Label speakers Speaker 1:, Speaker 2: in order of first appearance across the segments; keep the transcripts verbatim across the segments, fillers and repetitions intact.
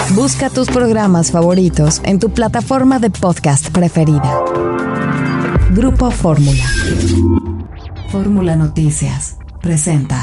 Speaker 1: Busca tus programas favoritos en tu plataforma de podcast preferida. Grupo Fórmula. Fórmula Noticias presenta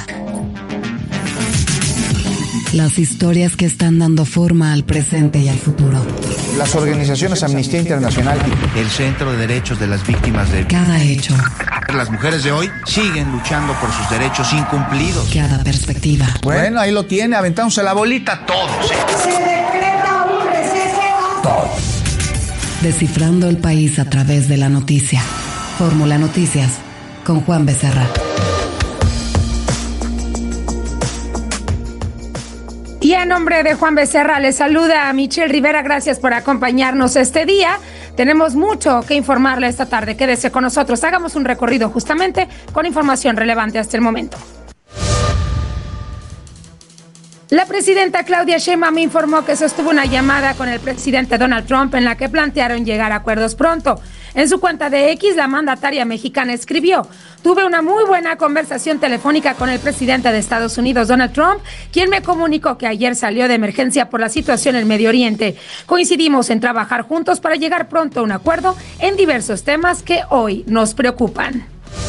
Speaker 1: las historias que están dando forma al presente y al futuro.
Speaker 2: Las organizaciones Amnistía Internacional
Speaker 3: y el Centro de Derechos de las Víctimas de...
Speaker 1: Cada hecho.
Speaker 3: Las mujeres de hoy siguen luchando por sus derechos incumplidos.
Speaker 1: Cada perspectiva.
Speaker 2: Bueno, ahí lo tiene, aventándose la bolita todos.
Speaker 4: Se decreta un receso.
Speaker 2: Todos.
Speaker 1: Descifrando el país a través de la noticia. Fórmula Noticias con Juan Becerra.
Speaker 5: Y a nombre de Juan Becerra les saluda a Michelle Rivera. Gracias por acompañarnos este día. Tenemos mucho que informarle esta tarde. Quédese con nosotros. Hagamos un recorrido justamente con información relevante hasta el momento. La presidenta Claudia Sheinbaum informó que sostuvo una llamada con el presidente Donald Trump en la que plantearon llegar a acuerdos pronto. En su cuenta de X, la mandataria mexicana escribió: tuve una muy buena conversación telefónica con el presidente de Estados Unidos, Donald Trump, quien me comunicó que ayer salió de emergencia por la situación en Medio Oriente. Coincidimos en trabajar juntos para llegar pronto a un acuerdo en diversos temas que hoy nos preocupan.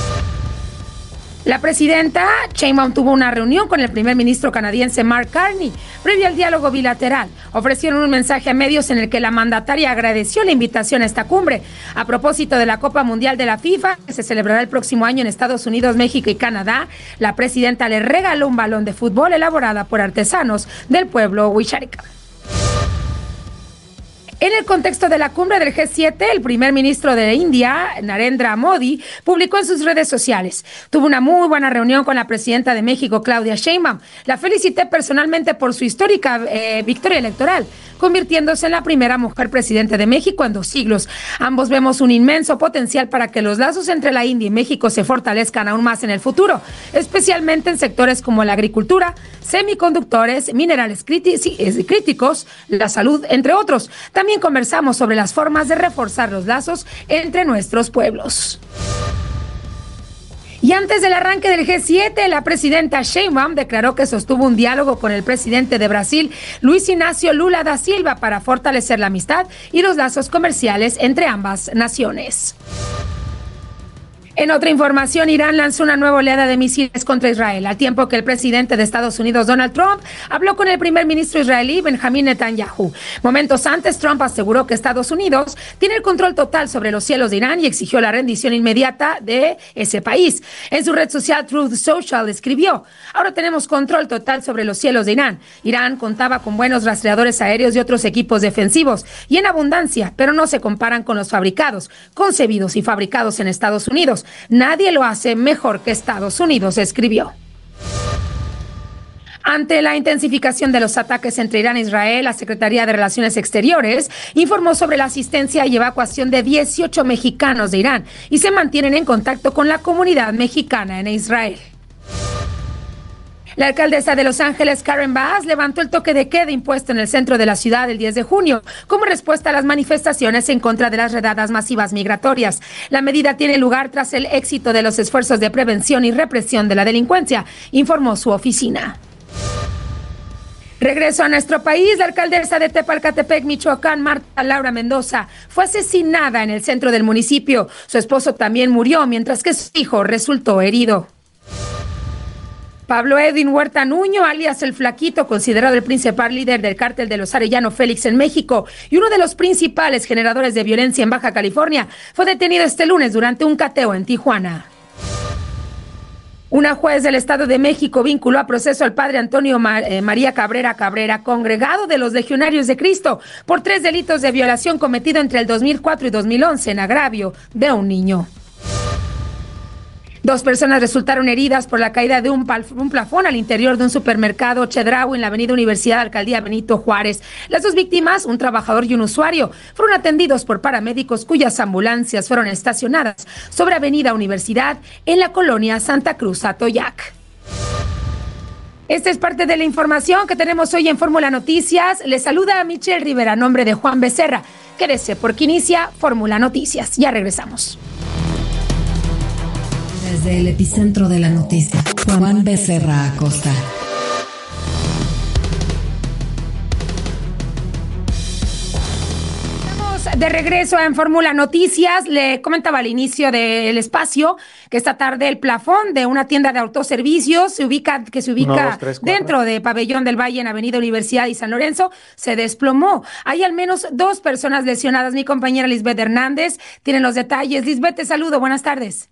Speaker 5: La presidenta Sheinbaum tuvo una reunión con el primer ministro canadiense Mark Carney previo al diálogo bilateral. Ofrecieron un mensaje a medios en el que la mandataria agradeció la invitación a esta cumbre. A propósito de la Copa Mundial de la FIFA, que se celebrará el próximo año en Estados Unidos, México y Canadá, la presidenta le regaló un balón de fútbol elaborada por artesanos del pueblo Huixárika. En el contexto de la cumbre del G siete, el primer ministro de India, Narendra Modi, publicó en sus redes sociales: tuve una muy buena reunión con la presidenta de México, Claudia Sheinbaum. La felicité personalmente por su histórica eh, victoria electoral, convirtiéndose en la primera mujer presidente de México en dos siglos. Ambos vemos un inmenso potencial para que los lazos entre la India y México se fortalezcan aún más en el futuro, especialmente en sectores como la agricultura, semiconductores, minerales críticos, la salud, entre otros. También También conversamos sobre las formas de reforzar los lazos entre nuestros pueblos. Y antes del arranque del G siete, la presidenta Sheinbaum declaró que sostuvo un diálogo con el presidente de Brasil, Luis Ignacio Lula da Silva, para fortalecer la amistad y los lazos comerciales entre ambas naciones. En otra información, Irán lanzó una nueva oleada de misiles contra Israel, al tiempo que el presidente de Estados Unidos, Donald Trump, habló con el primer ministro israelí, Benjamín Netanyahu. Momentos antes, Trump aseguró que Estados Unidos tiene el control total sobre los cielos de Irán y exigió la rendición inmediata de ese país. En su red social Truth Social escribió: ahora tenemos control total sobre los cielos de Irán. Irán contaba con buenos rastreadores aéreos y otros equipos defensivos, y en abundancia, pero no se comparan con los fabricados, concebidos y fabricados en Estados Unidos. Nadie lo hace mejor que Estados Unidos, escribió. Ante la intensificación de los ataques entre Irán e Israel, la Secretaría de Relaciones Exteriores informó sobre la asistencia y evacuación de dieciocho mexicanos de Irán y se mantienen en contacto con la comunidad mexicana en Israel. La alcaldesa de Los Ángeles, Karen Bass, levantó el toque de queda impuesto en el centro de la ciudad el diez de junio como respuesta a las manifestaciones en contra de las redadas masivas migratorias. La medida tiene lugar tras el éxito de los esfuerzos de prevención y represión de la delincuencia, informó su oficina. Regreso a nuestro país. La alcaldesa de Tepalcatepec, Michoacán, Marta Laura Mendoza, fue asesinada en el centro del municipio. Su esposo también murió, mientras que su hijo resultó herido. Pablo Edwin Huerta Nuño, alias El Flaquito, considerado el principal líder del cártel de los Arellano Félix en México y uno de los principales generadores de violencia en Baja California, fue detenido este lunes durante un cateo en Tijuana. Una juez del Estado de México vinculó a proceso al padre Antonio Mar- eh, María Cabrera Cabrera, congregado de los Legionarios de Cristo, por tres delitos de violación cometido entre el dos mil cuatro y dos mil once en agravio de un niño. Dos personas resultaron heridas por la caída de un, pal- un plafón al interior de un supermercado Chedraui en la avenida Universidad, alcaldía Benito Juárez. Las dos víctimas, un trabajador y un usuario, fueron atendidos por paramédicos cuyas ambulancias fueron estacionadas sobre avenida Universidad en la colonia Santa Cruz, Atoyac. Esta es parte de la información que tenemos hoy en Fórmula Noticias. Les saluda a Michelle Rivera, a nombre de Juan Becerra. Quédese porque inicia Fórmula Noticias. Ya regresamos.
Speaker 1: Desde el epicentro de la noticia, Juan Becerra Acosta.
Speaker 5: de regreso en Fórmula Noticias. Le comentaba al inicio del espacio que esta tarde el plafón de una tienda de autoservicios se ubica, que se ubica Uno, dos, tres, dentro de Pabellón del Valle en Avenida Universidad y San Lorenzo se desplomó. Hay al menos dos personas lesionadas. Mi compañera Lisbeth Hernández tiene los detalles. Lisbeth, te saludo. Buenas tardes.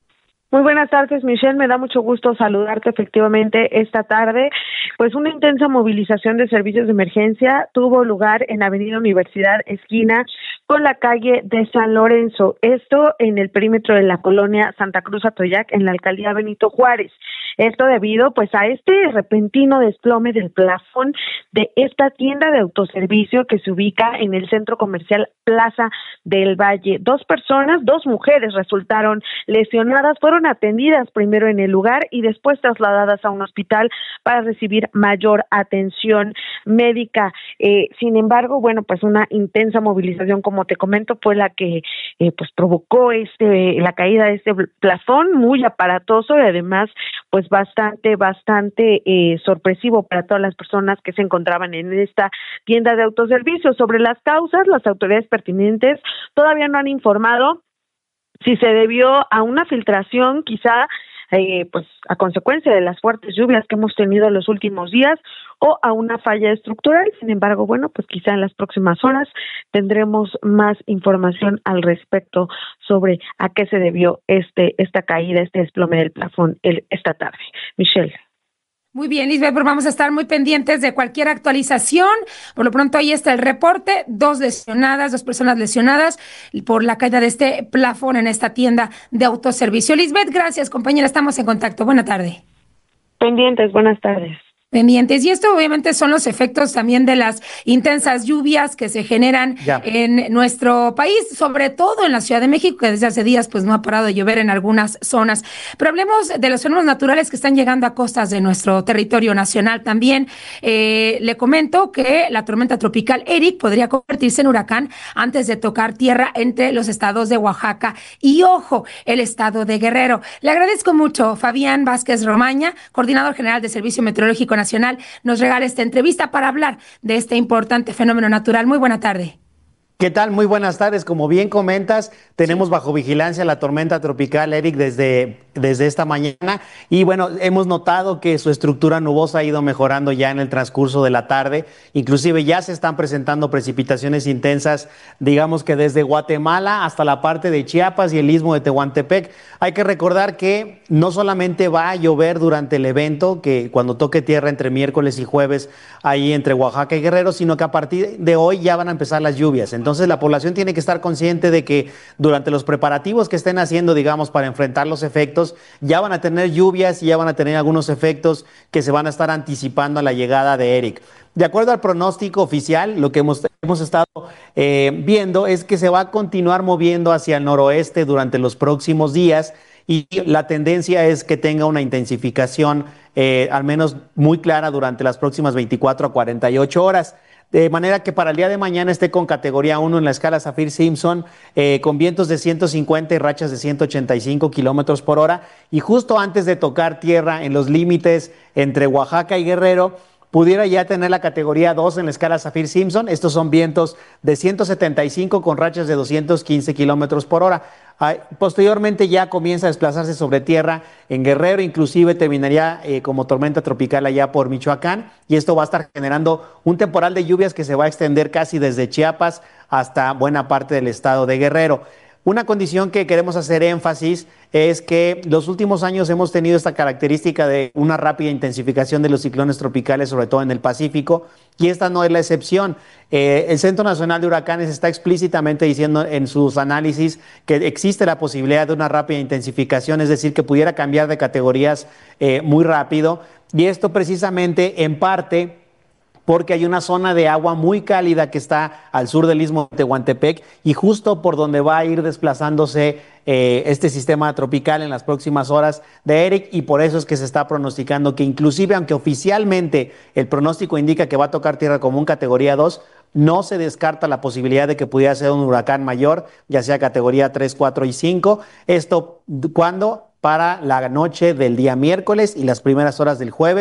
Speaker 6: Muy buenas tardes, Michelle. Me da mucho gusto saludarte efectivamente esta tarde. Pues una intensa movilización de servicios de emergencia tuvo lugar en Avenida Universidad, esquina con la calle de San Lorenzo. Esto en el perímetro de la colonia Santa Cruz Atoyac, en la alcaldía Benito Juárez. Esto debido pues a este repentino desplome del plafón de esta tienda de autoservicio que se ubica en el centro comercial Plaza del Valle. Dos personas, dos mujeres resultaron lesionadas, fueron atendidas primero en el lugar y después trasladadas a un hospital para recibir mayor atención médica. Eh, sin embargo, bueno, pues una intensa movilización, como te comento, fue la que eh, pues provocó este la caída de este plafón muy aparatoso y además pues bastante, bastante eh, sorpresivo para todas las personas que se encontraban en esta tienda de autoservicio. Sobre las causas, las autoridades pertinentes todavía no han informado si se debió a una filtración, quizá eh, pues a consecuencia de las fuertes lluvias que hemos tenido en los últimos días, o a una falla estructural. Sin embargo, bueno, pues quizá en las próximas horas tendremos más información al respecto sobre a qué se debió este esta caída, este desplome del plafón el, esta tarde. Michelle.
Speaker 5: Muy bien, Lisbeth, pues vamos a estar muy pendientes de cualquier actualización. Por lo pronto ahí está el reporte, dos lesionadas, dos personas lesionadas por la caída de este plafón en esta tienda de autoservicio. Lisbeth, gracias, compañera, estamos en contacto. Buena tarde.
Speaker 6: Pendientes, buenas tardes.
Speaker 5: Pendientes. Y esto obviamente son los efectos también de las intensas lluvias que se generan ya en nuestro país, sobre todo en la Ciudad de México, que desde hace días pues no ha parado de llover en algunas zonas. Pero hablemos de los fenómenos naturales que están llegando a costas de nuestro territorio nacional también. Eh, le comento que la tormenta tropical Eric podría convertirse en huracán antes de tocar tierra entre los estados de Oaxaca y, ojo, el estado de Guerrero. Le agradezco mucho, Fabián Vázquez Romaña, coordinador general de Servicio Meteorológico Nacional, nos regala esta entrevista para hablar de este importante fenómeno natural. Muy buena tarde.
Speaker 7: ¿Qué tal? Muy buenas tardes. Como bien comentas, tenemos sí. bajo vigilancia la tormenta tropical Eric desde, desde esta mañana y bueno, hemos notado que su estructura nubosa ha ido mejorando ya en el transcurso de la tarde. Inclusive ya se están presentando precipitaciones intensas, digamos que desde Guatemala hasta la parte de Chiapas y el istmo de Tehuantepec. Hay que recordar que no solamente va a llover durante el evento, que cuando toque tierra entre miércoles y jueves ahí entre Oaxaca y Guerrero, sino que a partir de hoy ya van a empezar las lluvias. Entonces, Entonces la población tiene que estar consciente de que durante los preparativos que estén haciendo, digamos, para enfrentar los efectos, ya van a tener lluvias y ya van a tener algunos efectos que se van a estar anticipando a la llegada de Eric. De acuerdo al pronóstico oficial, lo que hemos, hemos estado eh, viendo es que se va a continuar moviendo hacia el noroeste durante los próximos días y la tendencia es que tenga una intensificación eh, al menos muy clara durante las próximas veinticuatro a cuarenta y ocho horas. De manera que para el día de mañana esté con categoría uno en la escala Saffir-Simpson, eh, con vientos de ciento cincuenta y rachas de ciento ochenta y cinco kilómetros por hora. Y justo antes de tocar tierra en los límites entre Oaxaca y Guerrero, pudiera ya tener la categoría dos en la escala Saffir-Simpson. Estos son vientos de ciento setenta y cinco con rachas de doscientos quince kilómetros por hora. Posteriormente ya comienza a desplazarse sobre tierra en Guerrero, inclusive terminaría eh, como tormenta tropical allá por Michoacán, y esto va a estar generando un temporal de lluvias que se va a extender casi desde Chiapas hasta buena parte del estado de Guerrero. Una condición que queremos hacer énfasis es que los últimos años hemos tenido esta característica de una rápida intensificación de los ciclones tropicales, sobre todo en el Pacífico, y esta no es la excepción. Eh, el Centro Nacional de Huracanes está explícitamente diciendo en sus análisis que existe la posibilidad de una rápida intensificación, es decir, que pudiera cambiar de categorías eh, muy rápido, y esto precisamente en parte porque hay una zona de agua muy cálida que está al sur del istmo de Tehuantepec y justo por donde va a ir desplazándose eh, este sistema tropical en las próximas horas de Eric, y por eso es que se está pronosticando que inclusive aunque oficialmente el pronóstico indica que va a tocar tierra como un categoría dos, no se descarta la posibilidad de que pudiera ser un huracán mayor, ya sea categoría tres, cuatro y cinco. Esto, ¿cuándo? Para la noche del día miércoles y las primeras horas del jueves.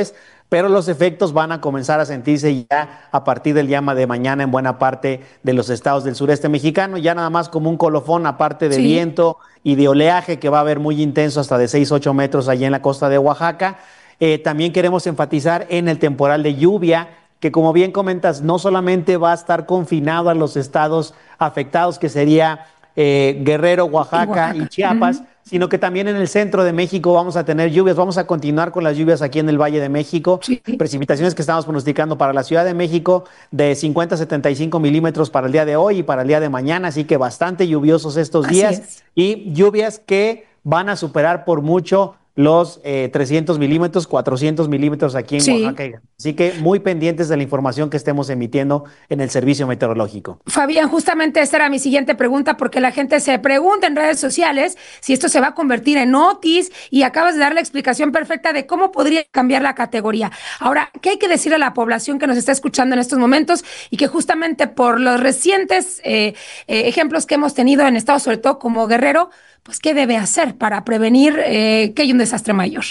Speaker 7: pero los efectos van a comenzar a sentirse ya a partir del día de mañana en buena parte de los estados del sureste mexicano, ya nada más como un colofón, aparte de sí. viento y de oleaje que va a haber muy intenso hasta de seis a ocho metros allá en la costa de Oaxaca. Eh, también queremos enfatizar en el temporal de lluvia, que como bien comentas, no solamente va a estar confinado a los estados afectados, que sería eh, Guerrero, Oaxaca y, Oaxaca. y Chiapas, uh-huh. sino que también en el centro de México vamos a tener lluvias, vamos a continuar con las lluvias aquí en el Valle de México, sí. precipitaciones que estamos pronosticando para la Ciudad de México de cincuenta a setenta y cinco milímetros para el día de hoy y para el día de mañana, así que bastante lluviosos estos así días es. y lluvias que van a superar por mucho los eh, trescientos milímetros, cuatrocientos milímetros aquí en sí. Oaxaca. Así que muy pendientes de la información que estemos emitiendo en el servicio meteorológico.
Speaker 5: Fabián, justamente esta era mi siguiente pregunta, porque la gente se pregunta en redes sociales si esto se va a convertir en Otis, y acabas de dar la explicación perfecta de cómo podría cambiar la categoría. Ahora, ¿qué hay que decir a la población que nos está escuchando en estos momentos y que justamente por los recientes eh, eh, ejemplos que hemos tenido en estados, sobre todo como Guerrero, pues qué debe hacer para prevenir eh, que haya un desastre mayor?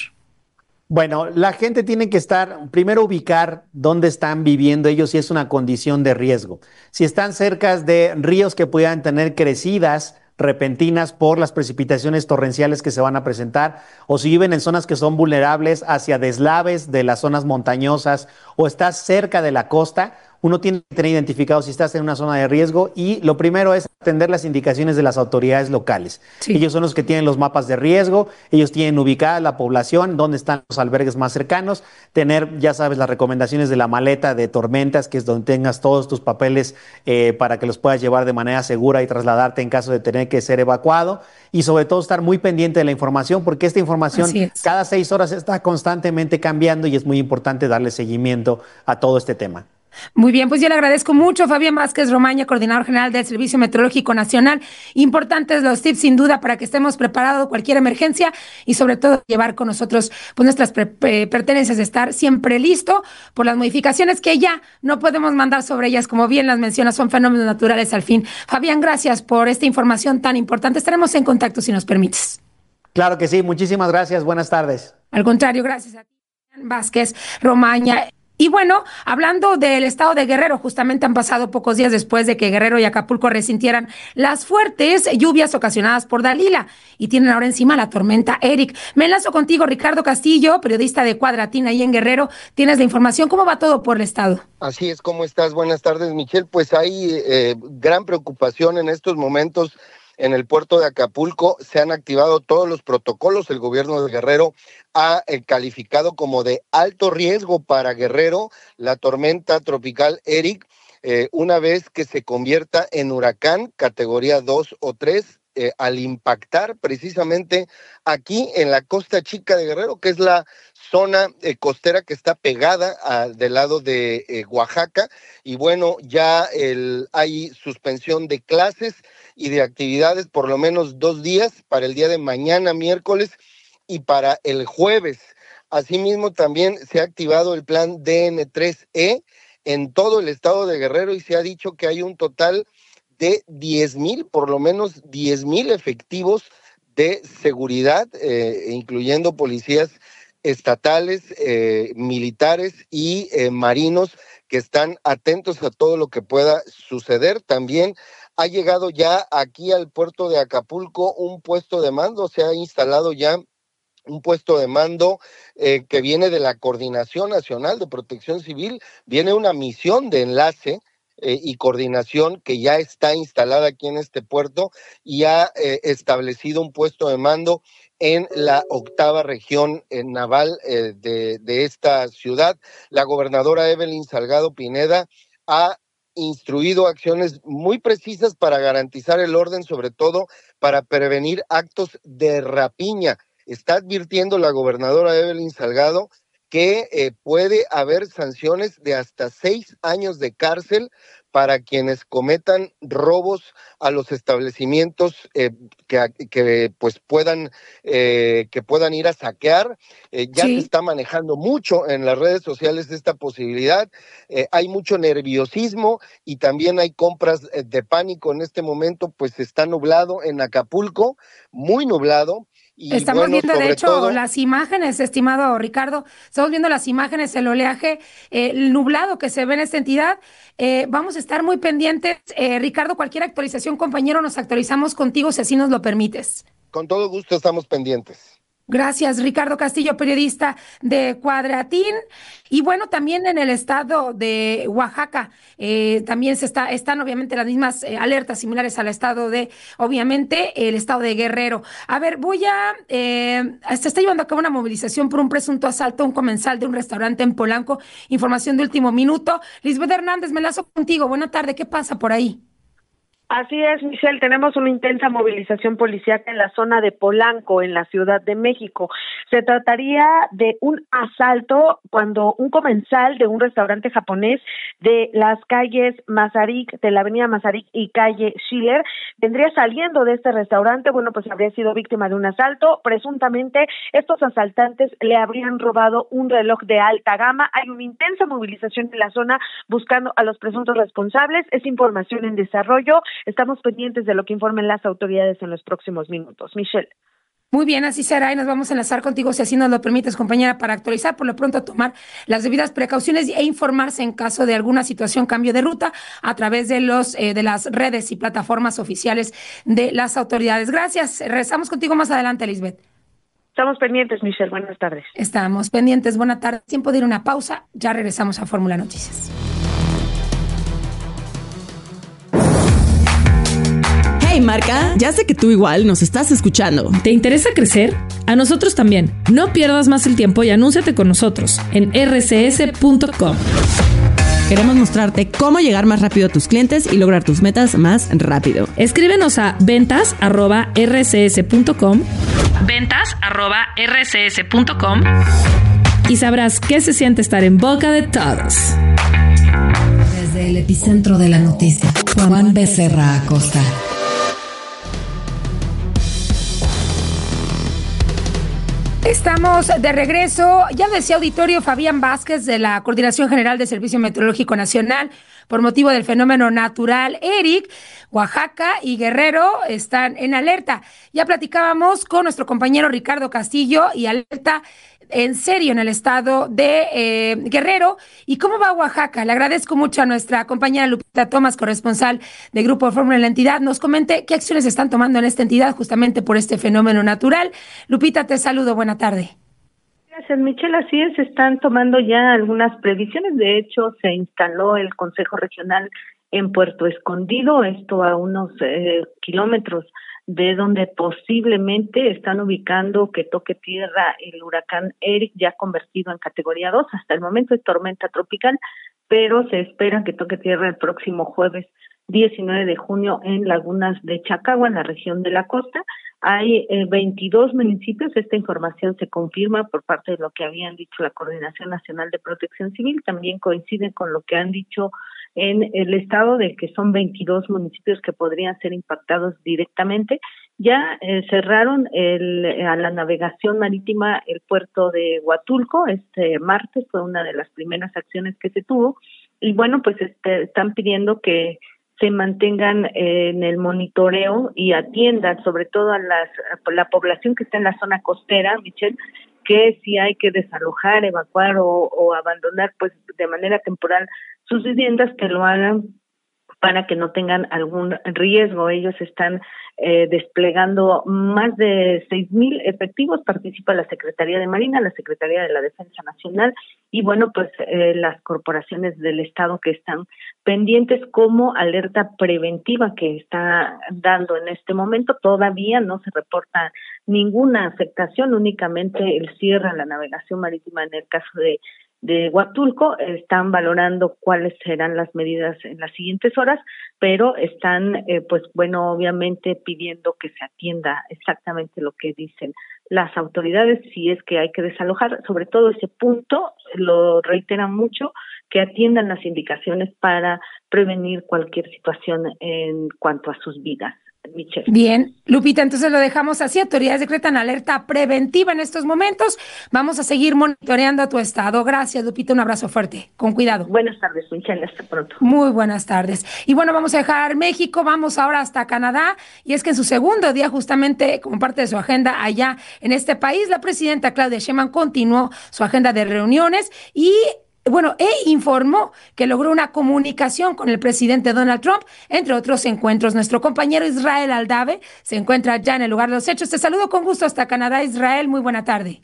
Speaker 7: Bueno, la gente tiene que estar, primero ubicar dónde están viviendo ellos, si es una condición de riesgo. Si están cerca de ríos que puedan tener crecidas repentinas por las precipitaciones torrenciales que se van a presentar, o si viven en zonas que son vulnerables hacia deslaves de las zonas montañosas, o estás cerca de la costa, uno tiene que tener identificado si estás en una zona de riesgo, y lo primero es atender las indicaciones de las autoridades locales. Sí. Ellos son los que tienen los mapas de riesgo, ellos tienen ubicada la población, dónde están los albergues más cercanos, tener, ya sabes, las recomendaciones de la maleta de tormentas, que es donde tengas todos tus papeles eh, para que los puedas llevar de manera segura y trasladarte en caso de tener que ser evacuado, y sobre todo estar muy pendiente de la información, porque esta información cada seis horas está constantemente cambiando y es muy importante darle seguimiento a todo este tema.
Speaker 5: Muy bien, pues yo le agradezco mucho, Fabián Vázquez Romaña, coordinador general del Servicio Meteorológico Nacional. Importantes los tips, sin duda, para que estemos preparados cualquier emergencia, y sobre todo llevar con nosotros pues nuestras pertenencias, estar siempre listo por las modificaciones que ya no podemos mandar sobre ellas, como bien las mencionas, son fenómenos naturales al fin. Fabián, gracias por esta información tan importante. Estaremos en contacto si nos permites.
Speaker 7: Claro que sí, muchísimas gracias, buenas tardes.
Speaker 5: Al contrario, gracias a ti, Vázquez Romaña. Y bueno, hablando del estado de Guerrero, justamente han pasado pocos días después de que Guerrero y Acapulco resintieran las fuertes lluvias ocasionadas por Dalila, y tienen ahora encima la tormenta Eric. Me enlazo contigo, Ricardo Castillo, periodista de Cuadratín ahí en Guerrero. Tienes la información. ¿Cómo va todo por el estado?
Speaker 8: Así es, ¿cómo estás? Buenas tardes, Michelle. Pues hay eh, gran preocupación en estos momentos. En el puerto de Acapulco se han activado todos los protocolos. El gobierno de Guerrero ha eh, calificado como de alto riesgo para Guerrero la tormenta tropical Eric, eh, una vez que se convierta en huracán categoría dos o tres, eh, al impactar precisamente aquí en la Costa Chica de Guerrero, que es la zona eh, costera que está pegada a, del lado de eh, Oaxaca. Y bueno, ya el, hay suspensión de clases y de actividades por lo menos dos días, para el día de mañana, miércoles, y para el jueves. Asimismo, también se ha activado el plan D N tres E en todo el estado de Guerrero, y se ha dicho que hay un total de diez mil, por lo menos diez mil efectivos de seguridad, eh, incluyendo policías estatales, eh, militares y eh, marinos, que están atentos a todo lo que pueda suceder. También ha llegado ya aquí al puerto de Acapulco un puesto de mando, se ha instalado ya un puesto de mando eh, que viene de la Coordinación Nacional de Protección Civil, viene una misión de enlace eh, y coordinación que ya está instalada aquí en este puerto, y ha eh, establecido un puesto de mando en la octava región eh, naval eh, de, de esta ciudad. La gobernadora Evelyn Salgado Pineda ha instruido acciones muy precisas para garantizar el orden, sobre todo para prevenir actos de rapiña. Está advirtiendo la gobernadora Evelyn Salgado que eh, puede haber sanciones de hasta seis años de cárcel para quienes cometan robos a los establecimientos eh, que, que pues puedan eh, que puedan ir a saquear. Eh, ya sí. Se está manejando mucho en las redes sociales esta posibilidad. Eh, hay mucho nerviosismo y también hay compras de pánico en este momento, pues está nublado en Acapulco, muy nublado. Y
Speaker 5: Estamos
Speaker 8: bueno,
Speaker 5: viendo, de
Speaker 8: sobre
Speaker 5: hecho,
Speaker 8: todo,
Speaker 5: las imágenes, estimado Ricardo, estamos viendo las imágenes, el oleaje, eh, el nublado que se ve en esta entidad. Eh, vamos a estar muy pendientes. Eh, Ricardo, cualquier actualización, compañero, nos actualizamos contigo si así nos lo permites.
Speaker 8: con todo gusto estamos pendientes.
Speaker 5: Gracias, Ricardo Castillo, periodista de Cuadratín. Y bueno, también en el estado de Oaxaca, eh, también se está, están obviamente las mismas eh, alertas similares al estado de, obviamente, el estado de Guerrero. A ver, voy a, eh, se está llevando a cabo una movilización por un presunto asalto a un comensal de un restaurante en Polanco. Información de último minuto. Lisbeth Hernández, me lazo contigo. Buena tarde, ¿qué pasa por ahí?
Speaker 6: Así es, Michelle, tenemos una intensa movilización policíaca en la zona de Polanco, en la Ciudad de México. Se trataría de un asalto cuando un comensal de un restaurante japonés de las calles Mazarik, de la avenida Mazarik y calle Schiller, vendría saliendo de este restaurante, bueno, pues habría sido víctima de un asalto. Presuntamente, estos asaltantes le habrían robado un reloj de alta gama. Hay una intensa movilización en la zona buscando a los presuntos responsables. Es información en desarrollo. Estamos pendientes de lo que informen las autoridades en los próximos minutos. Michelle.
Speaker 5: Muy bien, así será y nos vamos a enlazar contigo si así nos lo permites, compañera, para actualizar, por lo pronto tomar las debidas precauciones e informarse en caso de alguna situación, cambio de ruta, a través de los eh, de las redes y plataformas oficiales de las autoridades. Gracias. Regresamos contigo más adelante, Lisbeth.
Speaker 6: Estamos pendientes, Michelle. Buenas tardes.
Speaker 5: Estamos pendientes. Buenas tardes. Tiempo de ir a una pausa. Ya regresamos a Fórmula Noticias.
Speaker 9: Hey Marca, ya sé que tú igual nos estás escuchando.
Speaker 10: ¿Te interesa crecer? A nosotros también. No pierdas más el tiempo y anúnciate con nosotros en r c s punto com.
Speaker 9: Queremos mostrarte cómo llegar más rápido a tus clientes y lograr tus metas más rápido.
Speaker 10: Escríbenos a ventas arroba r c s punto com, ventas arroba r c s punto com y sabrás qué se siente estar en boca de todos.
Speaker 1: Desde el epicentro de la noticia, Juan Becerra Acosta.
Speaker 5: Estamos de regreso. Ya decía auditorio Fabián Vázquez de la Coordinación General de Servicio Meteorológico Nacional, por motivo del fenómeno natural Eric, Oaxaca y Guerrero están en alerta. Ya platicábamos con nuestro compañero Ricardo Castillo y alerta en serio en el estado de eh, Guerrero. ¿Y cómo va Oaxaca? Le agradezco mucho a nuestra compañera Lupita Tomás, corresponsal de Grupo Fórmula en la entidad, nos comente qué acciones están tomando en esta entidad justamente por este fenómeno natural. Lupita, te saludo, buena tarde.
Speaker 11: Gracias, Michelle. Así es, están tomando ya algunas previsiones. De hecho, se instaló el Consejo Regional en Puerto Escondido, esto a unos eh, kilómetros de donde posiblemente están ubicando que toque tierra el huracán Eric, ya convertido en categoría dos. Hasta el momento es tormenta tropical, pero se espera que toque tierra el próximo jueves diecinueve de junio en Lagunas de Chacagua, en la región de la costa. Hay eh, veintidós municipios. Esta información se confirma por parte de lo que habían dicho la Coordinación Nacional de Protección Civil. También coincide con lo que han dicho en el estado, de que son veintidós municipios que podrían ser impactados directamente. Ya eh, cerraron el, a la navegación marítima el puerto de Huatulco este martes, fue una de las primeras acciones que se tuvo. Y bueno, pues este, están pidiendo que se mantengan eh, en el monitoreo y atiendan sobre todo a las a la población que está en la zona costera, Michelle, que si hay que desalojar, evacuar o, o abandonar pues de manera temporal sus viviendas, que lo hagan para que no tengan algún riesgo. Ellos están eh, desplegando más de seis mil efectivos, participa la Secretaría de Marina, la Secretaría de la Defensa Nacional y bueno, pues eh, las corporaciones del Estado que están pendientes como alerta preventiva que está dando en este momento. Todavía no se reporta ninguna afectación, únicamente el cierre a la navegación marítima en el caso de de Huatulco. Están valorando cuáles serán las medidas en las siguientes horas, pero están, eh, pues bueno, obviamente pidiendo que se atienda exactamente lo que dicen las autoridades, si es que hay que desalojar, sobre todo ese punto, lo reiteran mucho, que atiendan las indicaciones para prevenir cualquier situación en cuanto a sus vidas. Michelle.
Speaker 5: Bien, Lupita, entonces lo dejamos así. Autoridades decretan alerta preventiva en estos momentos. Vamos a seguir monitoreando a tu estado. Gracias, Lupita, un abrazo fuerte. Con cuidado.
Speaker 11: Buenas tardes, Michelle, hasta pronto.
Speaker 5: Muy buenas tardes. Y bueno, vamos a dejar México, vamos ahora hasta Canadá, y es que en su segundo día, justamente como parte de su agenda allá en este país, la presidenta Claudia Sheinbaum continuó su agenda de reuniones y Bueno, e informó que logró una comunicación con el presidente Donald Trump, entre otros encuentros. Nuestro compañero Israel Aldave se encuentra ya en el lugar de los hechos. Te saludo con gusto hasta Canadá, Israel. Muy buena tarde.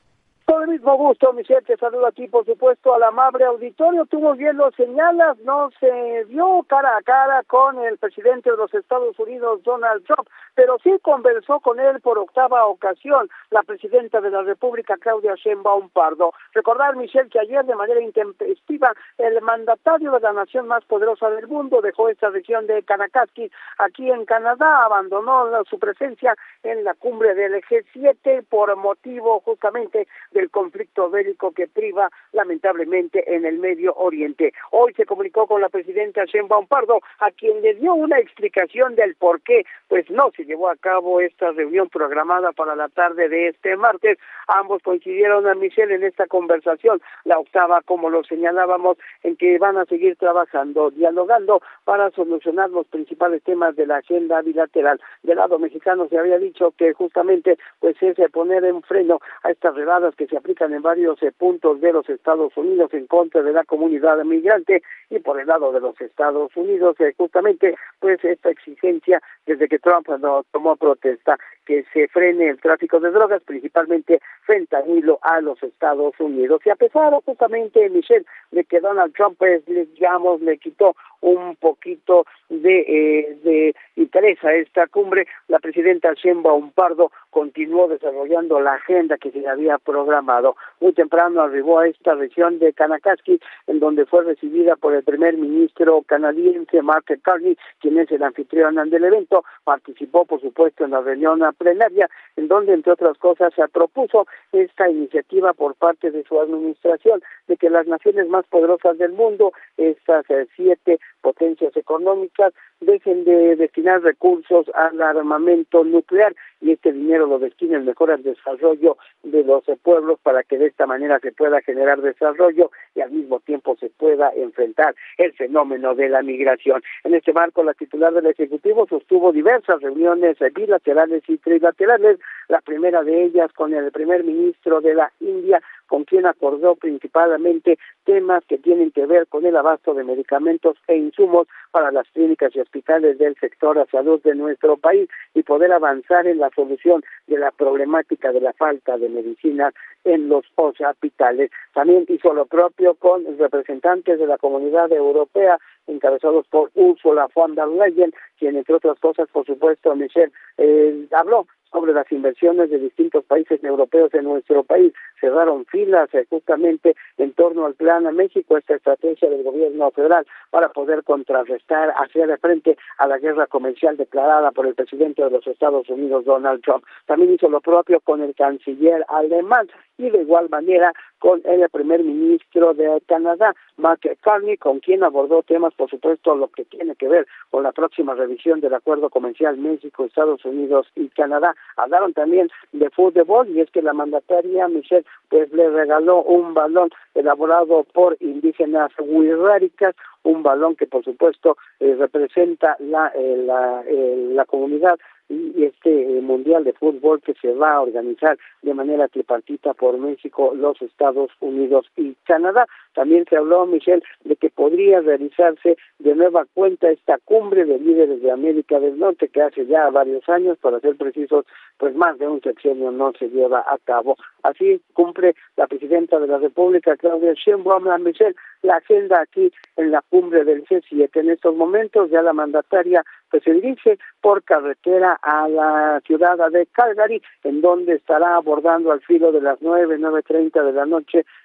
Speaker 12: Con el mismo gusto, Michelle, te saludo a ti, por supuesto, al amable auditorio. Tú muy bien lo señalas, no se vio cara a cara con el presidente de los Estados Unidos, Donald Trump, pero sí conversó con él por octava ocasión la presidenta de la República, Claudia Sheinbaum Pardo. Recordar, Michelle, que ayer de manera intempestiva el mandatario de la nación más poderosa del mundo dejó esta región de Kanakaskis aquí en Canadá, abandonó la, su presencia en la cumbre del G siete por motivo justamente de el conflicto bélico que priva lamentablemente en el Medio Oriente. Hoy se comunicó con la presidenta Sheinbaum Pardo, a quien le dio una explicación del por qué pues no se llevó a cabo esta reunión programada para la tarde de este martes. Ambos coincidieron, a Michelle, en esta conversación, la octava, como lo señalábamos, en que van a seguir trabajando, dialogando para solucionar los principales temas de la agenda bilateral. Del lado mexicano se había dicho que justamente pues es poner en freno a estas redadas que se aplican en varios eh, puntos de los Estados Unidos en contra de la comunidad migrante, y por el lado de los Estados Unidos eh, justamente pues esta exigencia desde que Trump no tomó protesta que se frene el tráfico de drogas, principalmente fentanilo, a los Estados Unidos. Y a pesar justamente, Michelle, de que Donald Trump pues, digamos, le quitó un poquito de, eh, de interés a esta cumbre, la presidenta Sheinbaum Pardo continuó desarrollando la agenda que se había programado. Muy temprano arribó a esta región de Kanakaskis, en donde fue recibida por el primer ministro canadiense Mark Carney, quien es el anfitrión del evento. Participó, por supuesto, en la reunión plenaria, en donde, entre otras cosas, se propuso esta iniciativa por parte de su administración de que las naciones más poderosas del mundo, estas eh, siete potencias económicas, dejen de destinar recursos al armamento nuclear y este dinero lo destinen mejor al desarrollo de los eh, pueblos, para que de esta manera se pueda generar desarrollo y al mismo tiempo se pueda enfrentar el fenómeno de la migración. En este marco, la titular del Ejecutivo sostuvo diversas reuniones eh, bilaterales y trilaterales, la primera de ellas con el primer ministro de la India, con quien acordó principalmente temas que tienen que ver con el abasto de medicamentos e insumos para las clínicas y hospitales del sector de salud de nuestro país y poder avanzar en la solución de la problemática de la falta de medicinas en los hospitales. También hizo lo propio con representantes de la Comunidad Europea, encabezados por Ursula von der Leyen, quien, entre otras cosas, por supuesto, Michelle, eh, habló sobre las inversiones de distintos países europeos en nuestro país. Cerraron filas eh, justamente en torno al Plan a México, esta estrategia del gobierno federal para poder contrarrestar, hacer frente a la guerra comercial declarada por el presidente de los Estados Unidos, Donald Trump. También hizo lo propio con el canciller alemán y de igual manera con el primer ministro de Canadá, Mark Carney, con quien abordó temas, por supuesto, lo que tiene que ver con la próxima revisión del acuerdo comercial México, Estados Unidos y Canadá. Hablaron también de fútbol, y es que la mandataria Michelle pues le regaló un balón elaborado por indígenas wixárikas, un balón que por supuesto eh, representa la, eh, la, eh, la comunidad y este eh, mundial de fútbol que se va a organizar de manera tripartita por México, los Estados Unidos y Canadá. También se habló, Michelle, de que podría realizarse de nueva cuenta esta cumbre de líderes de América del Norte, que hace ya varios años, para ser precisos, pues más de un sexenio no se lleva a cabo. Así cumple la presidenta de la República, Claudia Sheinbaum, Michelle, la agenda aquí en la cumbre del G siete. En estos momentos ya la mandataria pues se dirige por carretera a la ciudad de Calgary, en donde estará abordando al filo de las nueve, nueve treinta de la noche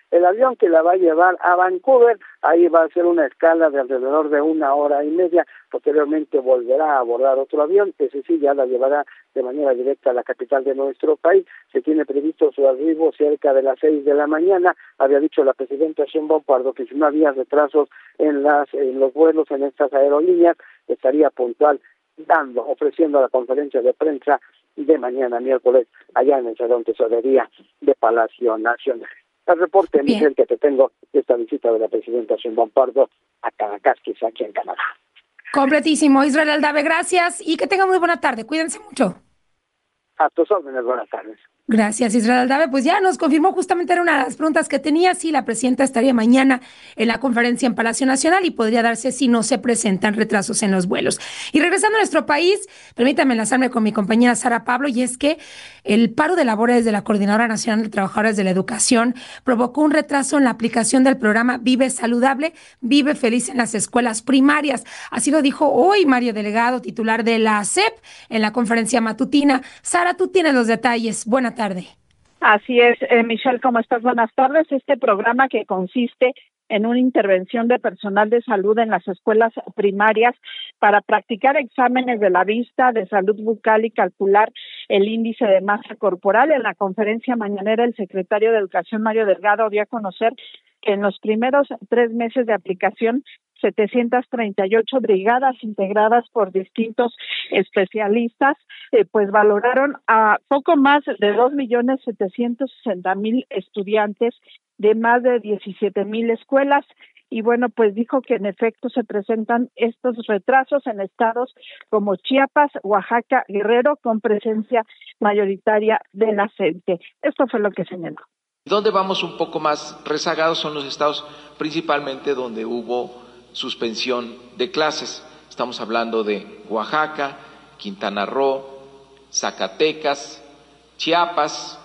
Speaker 12: el avión que la va a llevar a Vancouver. Ahí va a ser una escala de alrededor de una hora y media. Posteriormente volverá a abordar otro avión, ese sí ya la llevará de manera directa a la capital de nuestro país. Se tiene previsto su arribo cerca de las seis de la mañana. Había dicho la presidenta Sheinbaum Pardo que si no había retrasos en las en los vuelos en estas aerolíneas, estaría puntual dando, ofreciendo la conferencia de prensa de mañana miércoles allá en el Salón Tesorería de Palacio Nacional. El reporte, Miguel, que te tengo de esta visita de la presidenta Sheinbaum Pardo a Kananaskis, aquí en Canadá.
Speaker 5: Completísimo. Israel Aldave, gracias y que tengan muy buena tarde. Cuídense mucho.
Speaker 12: A tus órdenes, buenas tardes.
Speaker 5: Gracias, Israel Aldave. Pues ya nos confirmó, justamente era una de las preguntas que tenía, si la presidenta estaría mañana en la conferencia en Palacio Nacional y podría darse si no se presentan retrasos en los vuelos. Y regresando a nuestro país, permítame enlazarme con mi compañera Sara Pablo, y es que el paro de labores de la Coordinadora Nacional de Trabajadores de la Educación provocó un retraso en la aplicación del programa Vive Saludable, Vive Feliz en las escuelas primarias. Así lo dijo hoy Mario Delgado, titular de la A S E P, en la conferencia matutina. Sara, tú tienes los detalles. Buena tarde.
Speaker 13: Así es, eh, Michelle, ¿cómo estás? Buenas tardes. Este programa, que consiste en una intervención de personal de salud en las escuelas primarias para practicar exámenes de la vista, de salud bucal y calcular el índice de masa corporal. En la conferencia mañanera, el secretario de Educación, Mario Delgado, dio a conocer que en los primeros tres meses de aplicación, setecientas treinta y ocho brigadas integradas por distintos especialistas, eh, pues valoraron a poco más de dos millones setecientos sesenta mil estudiantes de más de diecisiete mil escuelas. Y bueno, pues dijo que en efecto se presentan estos retrasos en estados como Chiapas, Oaxaca, Guerrero, con presencia mayoritaria de la gente. Esto fue lo que señaló.
Speaker 14: Donde vamos un poco más rezagados son los estados principalmente donde hubo suspensión de clases. Estamos hablando de Oaxaca, Quintana Roo, Zacatecas, Chiapas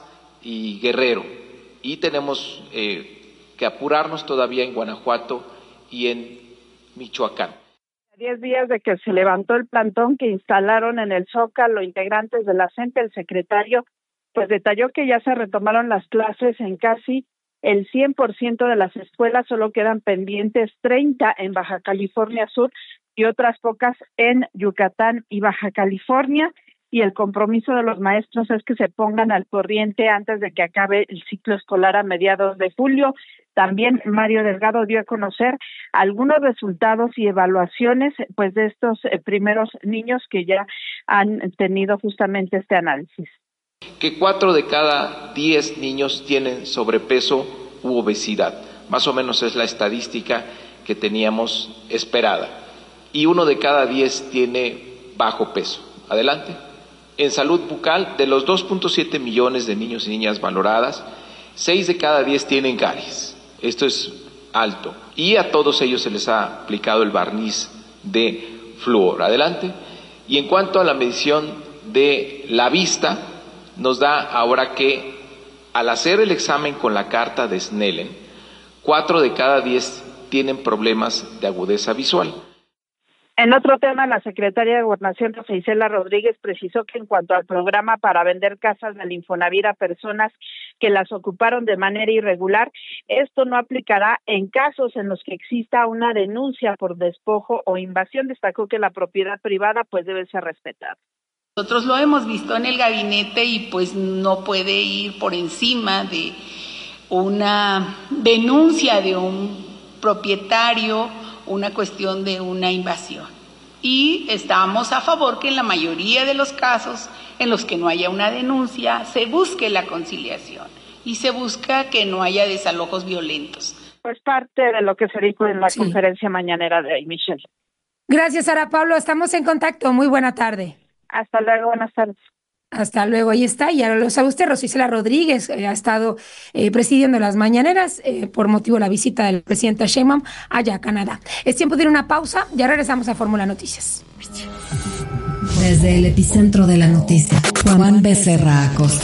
Speaker 14: y Guerrero. Y tenemos eh, que apurarnos todavía en Guanajuato y en Michoacán.
Speaker 13: Diez días de que se levantó el plantón que instalaron en el Zócalo integrantes de la C E N T E, el secretario pues detalló que ya se retomaron las clases en casi el cien por ciento de las escuelas, solo quedan pendientes treinta en Baja California Sur y otras pocas en Yucatán y Baja California, y el compromiso de los maestros es que se pongan al corriente antes de que acabe el ciclo escolar a mediados de julio. También Mario Delgado dio a conocer algunos resultados y evaluaciones pues de estos eh, primeros niños que ya han tenido justamente este análisis.
Speaker 14: Que cuatro de cada diez niños tienen sobrepeso u obesidad. Más o menos es la estadística que teníamos esperada. Y uno de cada diez tiene bajo peso. Adelante. En salud bucal, de los dos punto siete millones de niños y niñas valoradas, seis de cada diez tienen caries. Esto es alto. Y a todos ellos se les ha aplicado el barniz de flúor. Adelante. Y en cuanto a la medición de la vista, nos da ahora que al hacer el examen con la carta de Snellen, cuatro de cada diez tienen problemas de agudeza visual.
Speaker 13: En otro tema, la secretaria de Gobernación, Rosa Isela Rodríguez, precisó que en cuanto al programa para vender casas del Infonavit a personas que las ocuparon de manera irregular, esto no aplicará en casos en los que exista una denuncia por despojo o invasión. Destacó que la propiedad privada pues debe ser respetada.
Speaker 15: Nosotros lo hemos visto en el gabinete y pues no puede ir por encima de una denuncia de un propietario, una cuestión de una invasión. Y estamos a favor que en la mayoría de los casos en los que no haya una denuncia se busque la conciliación y se busca que no haya desalojos violentos.
Speaker 13: Pues parte de lo que se dijo en la sí. conferencia mañanera de hoy, Michelle.
Speaker 5: Gracias, Sara Pablo. Estamos en contacto. Muy buena tarde.
Speaker 13: Hasta luego, buenas tardes.
Speaker 5: Hasta luego, ahí está. Y ahora lo sabe usted, Rosa Isela Rodríguez eh, ha estado eh, presidiendo las mañaneras eh, por motivo de la visita del presidente Sheinbaum allá a Canadá. Es tiempo de ir a una pausa, ya regresamos a Fórmula Noticias.
Speaker 1: Desde el epicentro de la noticia, Juan Becerra Acosta.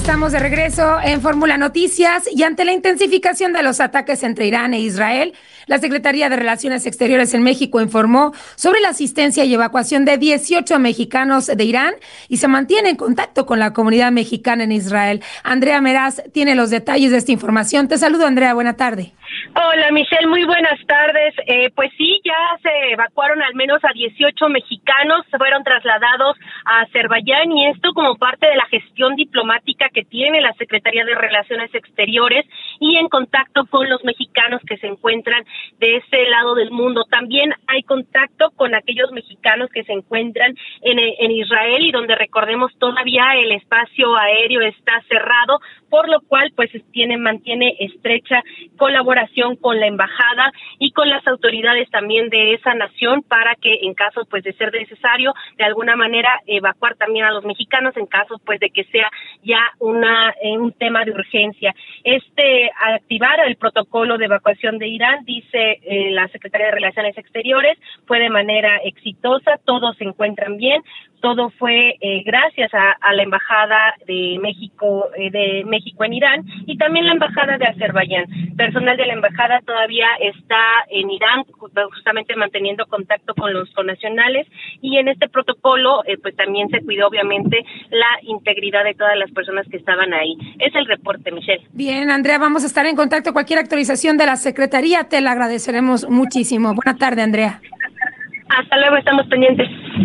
Speaker 5: estamos de regreso en Fórmula Noticias y ante la intensificación de los ataques entre Irán e Israel, la Secretaría de Relaciones Exteriores en México informó sobre la asistencia y evacuación de dieciocho mexicanos de Irán y se mantiene en contacto con la comunidad mexicana en Israel. Andrea Meraz tiene los detalles de esta información. Te saludo, Andrea, buena tarde.
Speaker 16: Hola, Michelle, muy buenas tardes. Eh, pues sí, ya se evacuaron al menos a dieciocho mexicanos, fueron trasladados a Azerbaiyán y esto como parte de la gestión diplomática que tiene la Secretaría de Relaciones Exteriores y en contacto con los mexicanos que se encuentran de ese lado del mundo. También hay contacto con aquellos mexicanos que se encuentran en, en Israel y donde, recordemos, todavía el espacio aéreo está cerrado, por lo cual pues tiene, mantiene estrecha colaboración con la embajada y con las autoridades también de esa nación para que en caso pues de ser necesario de alguna manera evacuar también a los mexicanos en caso pues de que sea ya una eh, un tema de urgencia. Este activar el protocolo de evacuación de Irán, dice eh, la Secretaría de Relaciones Exteriores, fue de manera exitosa, todos se encuentran bien. Todo fue eh, gracias a, a la embajada de México eh, de México en Irán y también la embajada de Azerbaiyán. Personal de la embajada todavía está en Irán, justamente manteniendo contacto con los connacionales y en este protocolo eh, pues también se cuidó obviamente la integridad de todas las personas que estaban ahí. Es el reporte, Michelle.
Speaker 5: Bien, Andrea, vamos a estar en contacto. Cualquier actualización de la Secretaría te la agradeceremos muchísimo. Buena tarde, Andrea.
Speaker 16: Hasta luego, estamos pendientes.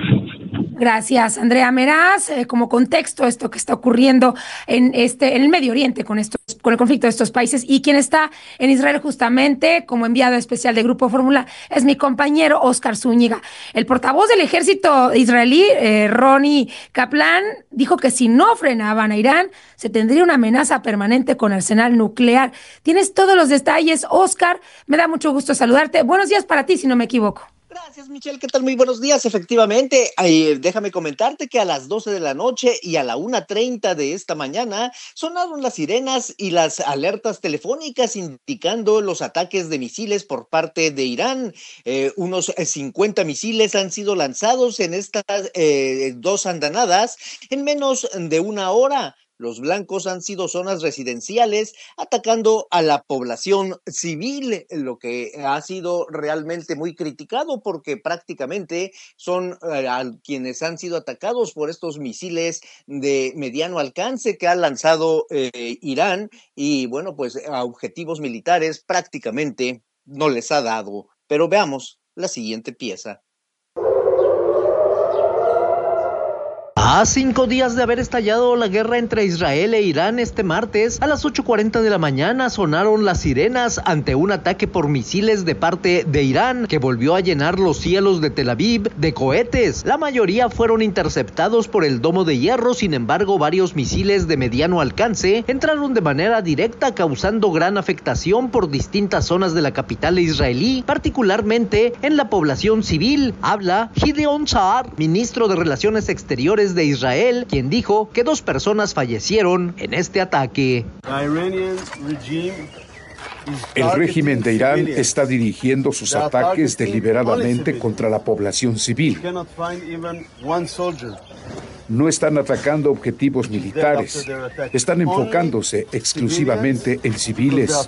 Speaker 5: Gracias, Andrea Meraz. Eh, como contexto, esto que está ocurriendo en este en el Medio Oriente con estos con el conflicto de estos países y quien está en Israel justamente como enviado especial de Grupo Fórmula es mi compañero Oscar Zúñiga. El portavoz del ejército israelí, eh, Ronnie Kaplan, dijo que si no frenaban a Irán, se tendría una amenaza permanente con arsenal nuclear. Tienes todos los detalles, Oscar. Me da mucho gusto saludarte. Buenos días para ti, si no me equivoco.
Speaker 17: Gracias, Michelle. ¿Qué tal? Muy buenos días. Efectivamente, eh, déjame comentarte que a las doce de la noche y a la una treinta de esta mañana sonaron las sirenas y las alertas telefónicas indicando los ataques de misiles por parte de Irán. Eh, unos cincuenta misiles han sido lanzados en estas eh, dos andanadas en menos de una hora. Los blancos han sido zonas residenciales atacando a la población civil, lo que ha sido realmente muy criticado porque prácticamente son eh, a quienes han sido atacados por estos misiles de mediano alcance que ha lanzado eh, Irán y bueno, pues a objetivos militares prácticamente no les ha dado. Pero veamos la siguiente pieza. A cinco días de haber estallado la guerra entre Israel e Irán este martes, a las ocho cuarenta de la mañana sonaron las sirenas ante un ataque por misiles de parte de Irán que volvió a llenar los cielos de Tel Aviv de cohetes. La mayoría fueron interceptados por el domo de hierro, sin embargo varios misiles de mediano alcance entraron de manera directa causando gran afectación por distintas zonas de la capital israelí, particularmente en la población civil. Habla Gideon Saar, ministro de Relaciones Exteriores de Israel, quien dijo que dos personas fallecieron en este ataque.
Speaker 18: El régimen de Irán está dirigiendo sus ataques deliberadamente contra la población civil. No están atacando objetivos militares, están enfocándose exclusivamente en civiles.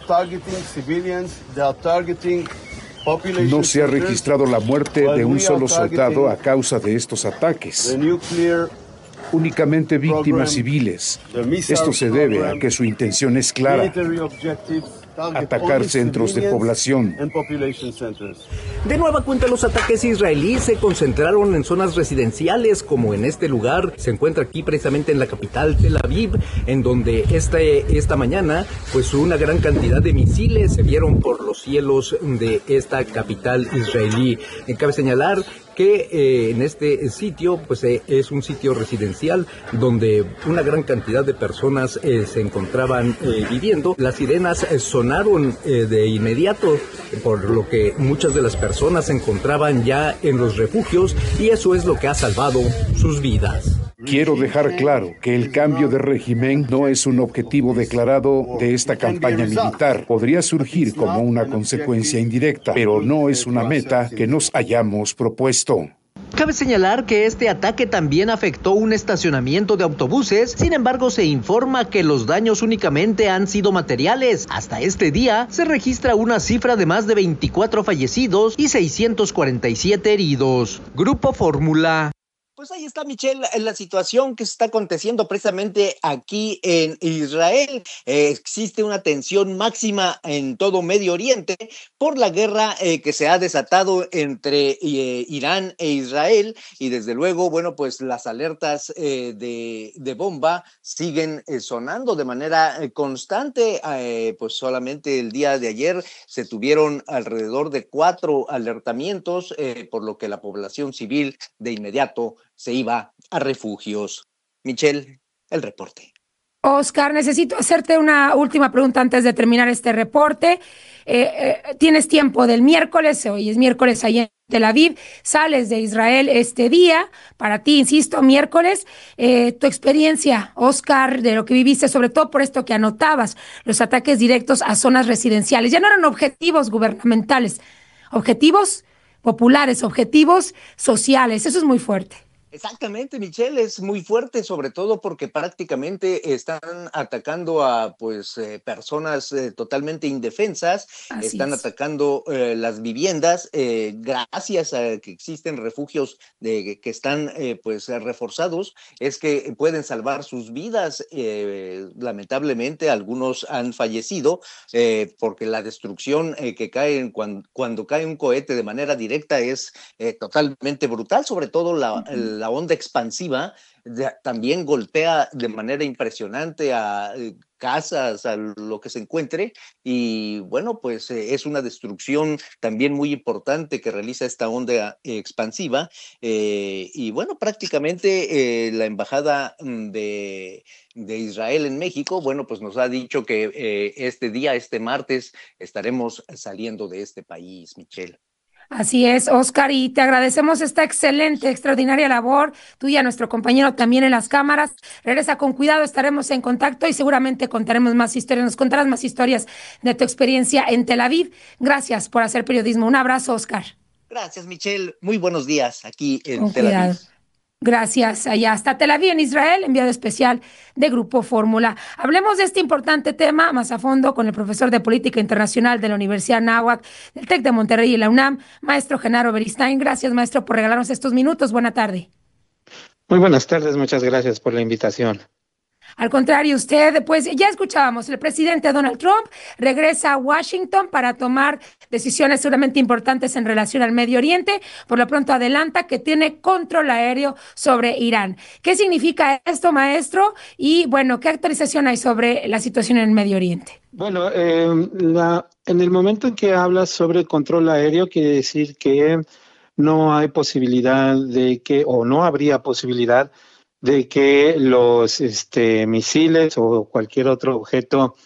Speaker 18: No se ha registrado la muerte de un solo soldado a causa de estos ataques. Únicamente víctimas civiles. Esto se debe a que su intención es clara: atacar centros de población.
Speaker 19: De nueva cuenta, los ataques israelíes se concentraron en zonas residenciales, como en este lugar. Se encuentra aquí precisamente en la capital, Tel Aviv, en donde este, esta mañana pues una gran cantidad de misiles se vieron por los cielos de esta capital israelí. Cabe señalar que eh, en este sitio pues eh, es un sitio residencial donde una gran cantidad de personas eh, se encontraban eh, viviendo. Las sirenas eh, sonaron eh, de inmediato, por lo que muchas de las personas se encontraban ya en los refugios y eso es lo que ha salvado sus vidas.
Speaker 18: Quiero dejar claro que el cambio de régimen no es un objetivo declarado de esta campaña militar. Podría surgir como una consecuencia indirecta, pero no es una meta que nos hayamos propuesto.
Speaker 20: Cabe señalar que este ataque también afectó un estacionamiento de autobuses, sin embargo se informa que los daños únicamente han sido materiales. Hasta este día se registra una cifra de más de veinticuatro fallecidos y seiscientos cuarenta y siete heridos. Grupo Fórmula.
Speaker 17: Pues ahí está, Michelle, la situación que se está aconteciendo precisamente aquí en Israel. Eh, existe una tensión máxima en todo Medio Oriente por la guerra eh, que se ha desatado entre eh, Irán e Israel, y desde luego, bueno, pues las alertas eh, de, de bomba siguen eh, sonando de manera eh, constante. Eh, pues solamente el día de ayer se tuvieron alrededor de cuatro alertamientos, eh, por lo que la población civil de inmediato se iba a refugios. Michelle, el reporte.
Speaker 5: Oscar, necesito hacerte una última pregunta antes de terminar este reporte. Eh, eh, tienes tiempo del miércoles, hoy es miércoles allá en Tel Aviv, sales de Israel este día, para ti, insisto, miércoles. Eh, tu experiencia, Oscar, de lo que viviste, sobre todo por esto que anotabas, los ataques directos a zonas residenciales, ya no eran objetivos gubernamentales, objetivos populares, objetivos sociales, eso es muy fuerte.
Speaker 17: Exactamente, Michelle, es muy fuerte, sobre todo porque prácticamente están atacando a pues eh, personas eh, totalmente indefensas. Así están es. atacando eh, las viviendas, eh, gracias a que existen refugios de, que están eh, pues reforzados, es que pueden salvar sus vidas. Eh, lamentablemente algunos han fallecido eh, porque la destrucción eh, que cae cuando, cuando cae un cohete de manera directa es eh, totalmente brutal, sobre todo la, uh-huh. la La onda expansiva de, también golpea de manera impresionante a eh, casas, a lo que se encuentre, y bueno, pues eh, es una destrucción también muy importante que realiza esta onda eh, expansiva, eh, y bueno, prácticamente eh, la embajada de, de Israel en México, bueno, pues nos ha dicho que eh, este día, este martes, estaremos saliendo de este país, Michelle.
Speaker 5: Así es, Oscar, y te agradecemos esta excelente, extraordinaria labor, tú y a nuestro compañero también en las cámaras. Regresa con cuidado, estaremos en contacto y seguramente contaremos más historias, nos contarás más historias de tu experiencia en Tel Aviv. Gracias por hacer periodismo. Un abrazo, Oscar.
Speaker 17: Gracias, Michelle. Muy buenos días aquí en
Speaker 5: con
Speaker 17: Tel Aviv.
Speaker 5: Cuidado. Gracias, allá hasta Tel Aviv, en Israel, enviado especial de Grupo Fórmula. Hablemos de este importante tema más a fondo con el profesor de Política Internacional de la Universidad Anáhuac, del TEC de Monterrey y la UNAM, maestro Genaro Beristain. Gracias, maestro, por regalarnos estos minutos. Buena tarde.
Speaker 21: Muy buenas tardes, muchas gracias por la invitación.
Speaker 5: Al contrario, usted, pues ya escuchábamos, el presidente Donald Trump regresa a Washington para tomar decisiones seguramente importantes en relación al Medio Oriente. Por lo pronto adelanta que tiene control aéreo sobre Irán. ¿Qué significa esto, maestro? Y bueno, ¿qué actualización hay sobre la situación en el Medio Oriente?
Speaker 21: Bueno, eh, la, en el momento en que hablas sobre control aéreo, quiere decir que no hay posibilidad de que, o no habría posibilidad de que los este, misiles o cualquier otro objeto,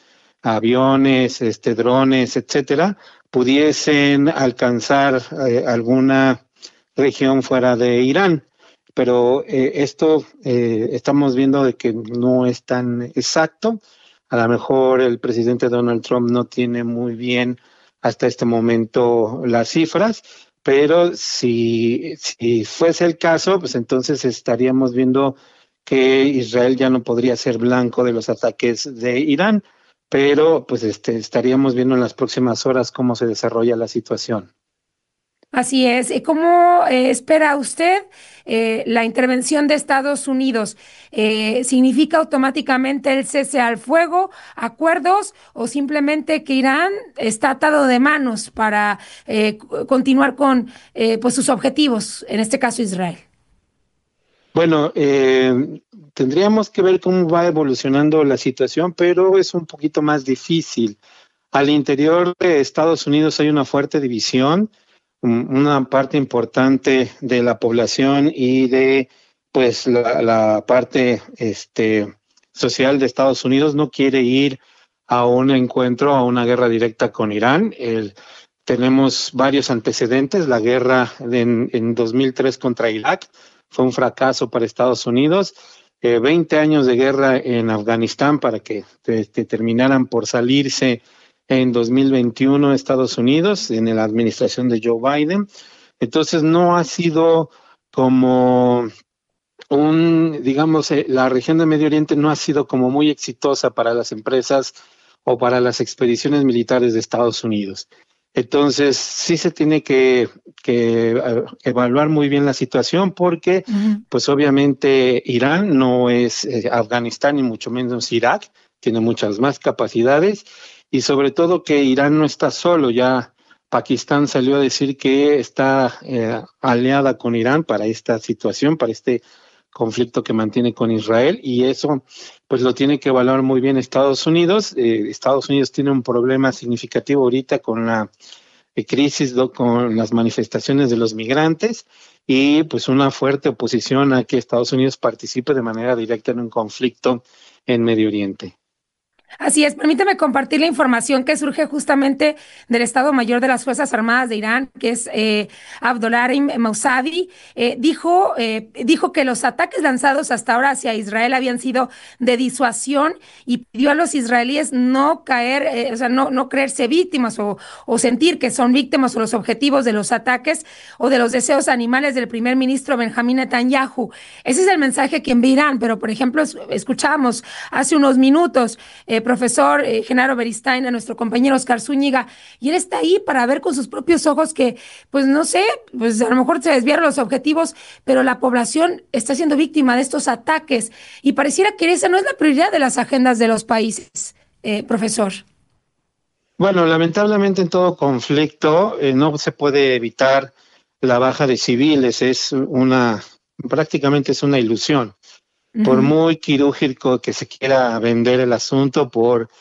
Speaker 21: aviones, este, drones, etcétera, pudiesen alcanzar eh, alguna región fuera de Irán. Pero eh, esto eh, estamos viendo de que no es tan exacto. A lo mejor el presidente Donald Trump no tiene muy bien hasta este momento las cifras, pero si, si fuese el caso, pues entonces estaríamos viendo que Israel ya no podría ser blanco de los ataques de Irán, pero pues este, estaríamos viendo en las próximas horas cómo se desarrolla la situación.
Speaker 5: Así es. ¿Cómo eh, espera usted eh, la intervención de Estados Unidos? Eh, ¿Significa automáticamente el cese al fuego, acuerdos, o simplemente que Irán está atado de manos para eh, continuar con eh, pues sus objetivos, en este caso Israel?
Speaker 21: Bueno, eh, tendríamos que ver cómo va evolucionando la situación, pero es un poquito más difícil. Al interior de Estados Unidos hay una fuerte división. Una parte importante de la población y de pues la, la parte este, social de Estados Unidos no quiere ir a un encuentro, a una guerra directa con Irán. El, tenemos varios antecedentes. La guerra de, en, en dos mil tres contra Irak fue un fracaso para Estados Unidos. Eh, veinte años de guerra en Afganistán para que este, terminaran por salirse en dos mil veintiuno Estados Unidos, en la administración de Joe Biden. Entonces no ha sido como un, digamos, eh, la región de Medio Oriente no ha sido como muy exitosa para las empresas o para las expediciones militares de Estados Unidos. Entonces, sí se tiene que, que uh, evaluar muy bien la situación porque, uh-huh. pues obviamente, Irán no es eh, Afganistán y mucho menos Irak, tiene muchas más capacidades y sobre todo que Irán no está solo, ya Pakistán salió a decir que está eh, aliada con Irán para esta situación, para este conflicto que mantiene con Israel y eso pues lo tiene que evaluar muy bien Estados Unidos. Eh, Estados Unidos tiene un problema significativo ahorita con la eh, crisis, do, con las manifestaciones de los migrantes y pues una fuerte oposición a que Estados Unidos participe de manera directa en un conflicto en Medio Oriente.
Speaker 5: Así es, permíteme compartir la información que surge justamente del Estado Mayor de las Fuerzas Armadas de Irán, que es eh, Abdollah Mossadi, eh, dijo, eh, dijo que los ataques lanzados hasta ahora hacia Israel habían sido de disuasión y pidió a los israelíes no caer, eh, o sea, no, no creerse víctimas o, o sentir que son víctimas o los objetivos de los ataques o de los deseos animales del primer ministro Benjamín Netanyahu. Ese es el mensaje que envía Irán, pero por ejemplo, escuchamos hace unos minutos eh, profesor eh, Genaro Beristain, a nuestro compañero Oscar Zúñiga, y él está ahí para ver con sus propios ojos que, pues no sé, pues a lo mejor se desviaron los objetivos, pero la población está siendo víctima de estos ataques y pareciera que esa no es la prioridad de las agendas de los países, eh, profesor.
Speaker 21: Bueno, lamentablemente en todo conflicto eh, no se puede evitar la baja de civiles, es una, prácticamente es una ilusión. Por muy quirúrgico que se quiera vender el asunto, por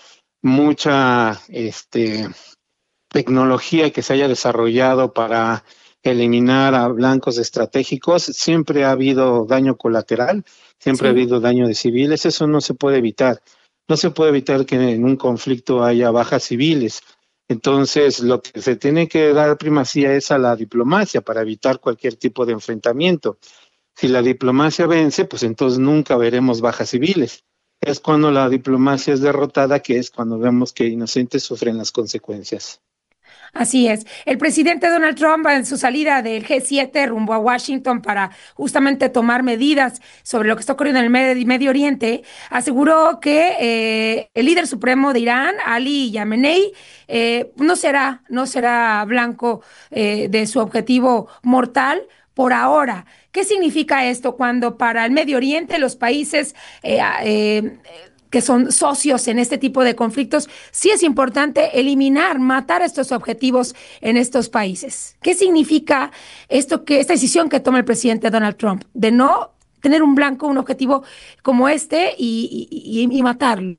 Speaker 21: mucha este, tecnología que se haya desarrollado para eliminar a blancos estratégicos, siempre ha habido daño colateral, siempre sí. ha habido daño de civiles, eso no se puede evitar. No se puede evitar que en un conflicto haya bajas civiles. Entonces, lo que se tiene que dar primacía es a la diplomacia para evitar cualquier tipo de enfrentamiento. Si la diplomacia vence, pues entonces nunca veremos bajas civiles. Es cuando la diplomacia es derrotada que es cuando vemos que inocentes sufren las consecuencias.
Speaker 5: Así es. El presidente Donald Trump, en su salida del G siete rumbo a Washington para justamente tomar medidas sobre lo que está ocurriendo en el Medio Oriente, aseguró que eh, el líder supremo de Irán, Ali Khamenei, eh, no será, no será blanco eh, de su objetivo mortal por ahora. ¿Qué significa esto cuando para el Medio Oriente los países eh, eh, que son socios en este tipo de conflictos, sí es importante eliminar, matar estos objetivos en estos países? ¿Qué significa esto, que esta decisión que toma el presidente Donald Trump de no tener un blanco, un objetivo como este y, y, y matarlo?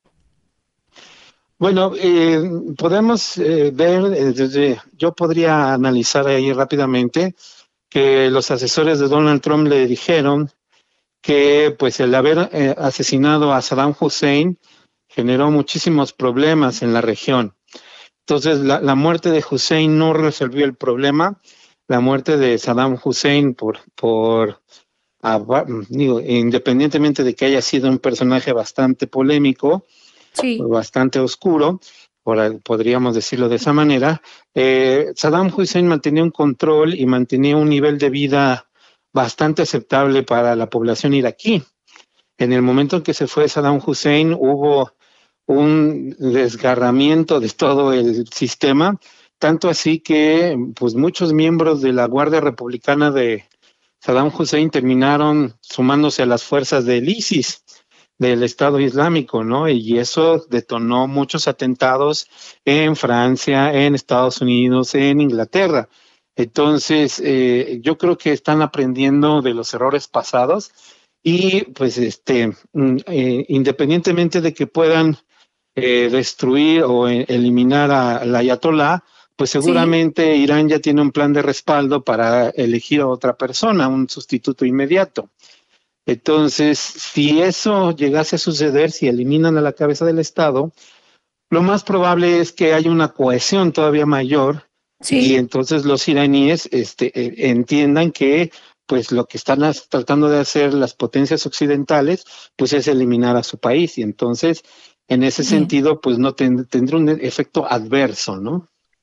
Speaker 21: Bueno, eh, podemos eh, ver, eh, desde, yo podría analizar ahí rápidamente que los asesores de Donald Trump le dijeron que pues el haber eh, asesinado a Saddam Hussein generó muchísimos problemas en la región. Entonces, la, la muerte de Hussein no resolvió el problema. La muerte de Saddam Hussein, por, por ah, digo, independientemente de que haya sido un personaje bastante polémico, sí. bastante oscuro, por, podríamos decirlo de esa manera, eh, Saddam Hussein mantenía un control y mantenía un nivel de vida bastante aceptable para la población iraquí. En el momento en que se fue Saddam Hussein hubo un desgarramiento de todo el sistema, tanto así que pues muchos miembros de la Guardia Republicana de Saddam Hussein terminaron sumándose a las fuerzas del ISIS, del Estado Islámico, ¿no? Y eso detonó muchos atentados en Francia, en Estados Unidos, en Inglaterra. Entonces, eh, yo creo que están aprendiendo de los errores pasados y, pues, este, eh, independientemente de que puedan eh, destruir o eh, eliminar a la Ayatollah, pues seguramente sí. Irán ya tiene un plan de respaldo para elegir a otra persona, un sustituto inmediato. Entonces, si eso llegase a suceder, si eliminan a la cabeza del Estado, lo más probable es que haya una cohesión todavía mayor sí. y entonces los iraníes este, eh, entiendan que pues lo que están tratando de hacer las potencias occidentales pues es eliminar a su país y entonces en ese sí. sentido pues no ten, tendrá un efecto adverso, ¿no?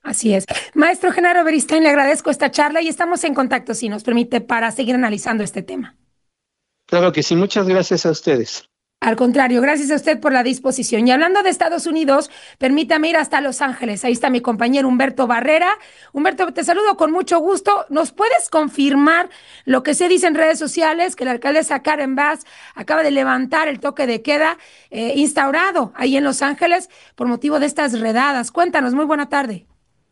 Speaker 5: Así es. Maestro Genaro Beristain, le agradezco esta charla y estamos en contacto, si nos permite, para seguir analizando este tema.
Speaker 21: Claro que sí, muchas gracias a ustedes.
Speaker 5: Al contrario, gracias a usted por la disposición. Y hablando de Estados Unidos, permítame ir hasta Los Ángeles. Ahí está mi compañero Humberto Barrera. Humberto, te saludo con mucho gusto. ¿Nos puedes confirmar lo que se dice en redes sociales, que la alcaldesa Karen Bass acaba de levantar el toque de queda eh, instaurado ahí en Los Ángeles por motivo de estas redadas? Cuéntanos, muy buena tarde.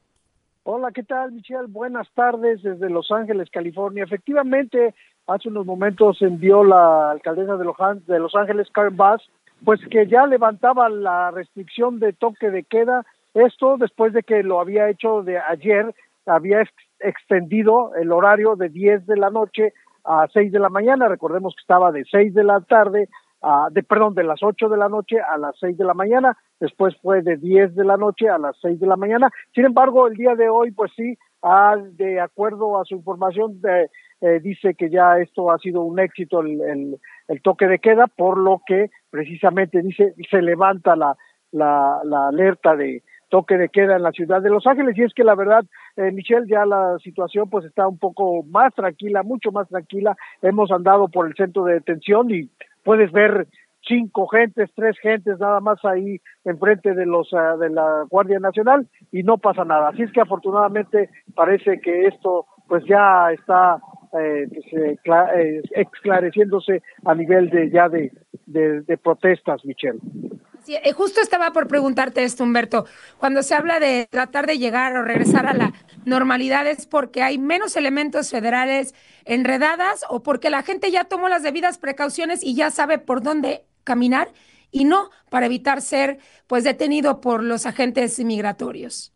Speaker 12: Hola, ¿qué tal, Michelle? Buenas tardes desde Los Ángeles, California. Efectivamente, hace unos momentos envió la alcaldesa de Los, de Los Ángeles, Karen Bass, pues que ya levantaba la restricción de toque de queda. Esto después de que lo había hecho de ayer, había ex extendido el horario de diez de la noche a seis de la mañana. Recordemos que estaba de seis de la tarde, a, de perdón, de las ocho de la noche a las seis de la mañana. Después fue de diez de la noche a las seis de la mañana. Sin embargo, el día de hoy, pues sí, ah, de acuerdo a su información, de, eh, dice que ya esto ha sido un éxito, el, el, el toque de queda, por lo que precisamente dice, se levanta la, la, la alerta de toque de queda en la ciudad de Los Ángeles. Y es que la verdad, eh, Michelle, ya la situación pues está un poco más tranquila, mucho más tranquila. Hemos andado por el centro de detención y puedes ver cinco gentes, tres gentes nada más ahí enfrente de los uh, de la Guardia Nacional y no pasa nada. Así es que afortunadamente parece que esto pues ya está eh, pues, eh, eh, esclareciéndose a nivel de ya de, de, de protestas, Michelle.
Speaker 5: Sí, justo estaba por preguntarte esto, Humberto. Cuando se habla de tratar de llegar o regresar a la normalidad, ¿es porque hay menos elementos federales enredadas o porque la gente ya tomó las debidas precauciones y ya sabe por dónde caminar y no para evitar ser pues detenido por los agentes migratorios?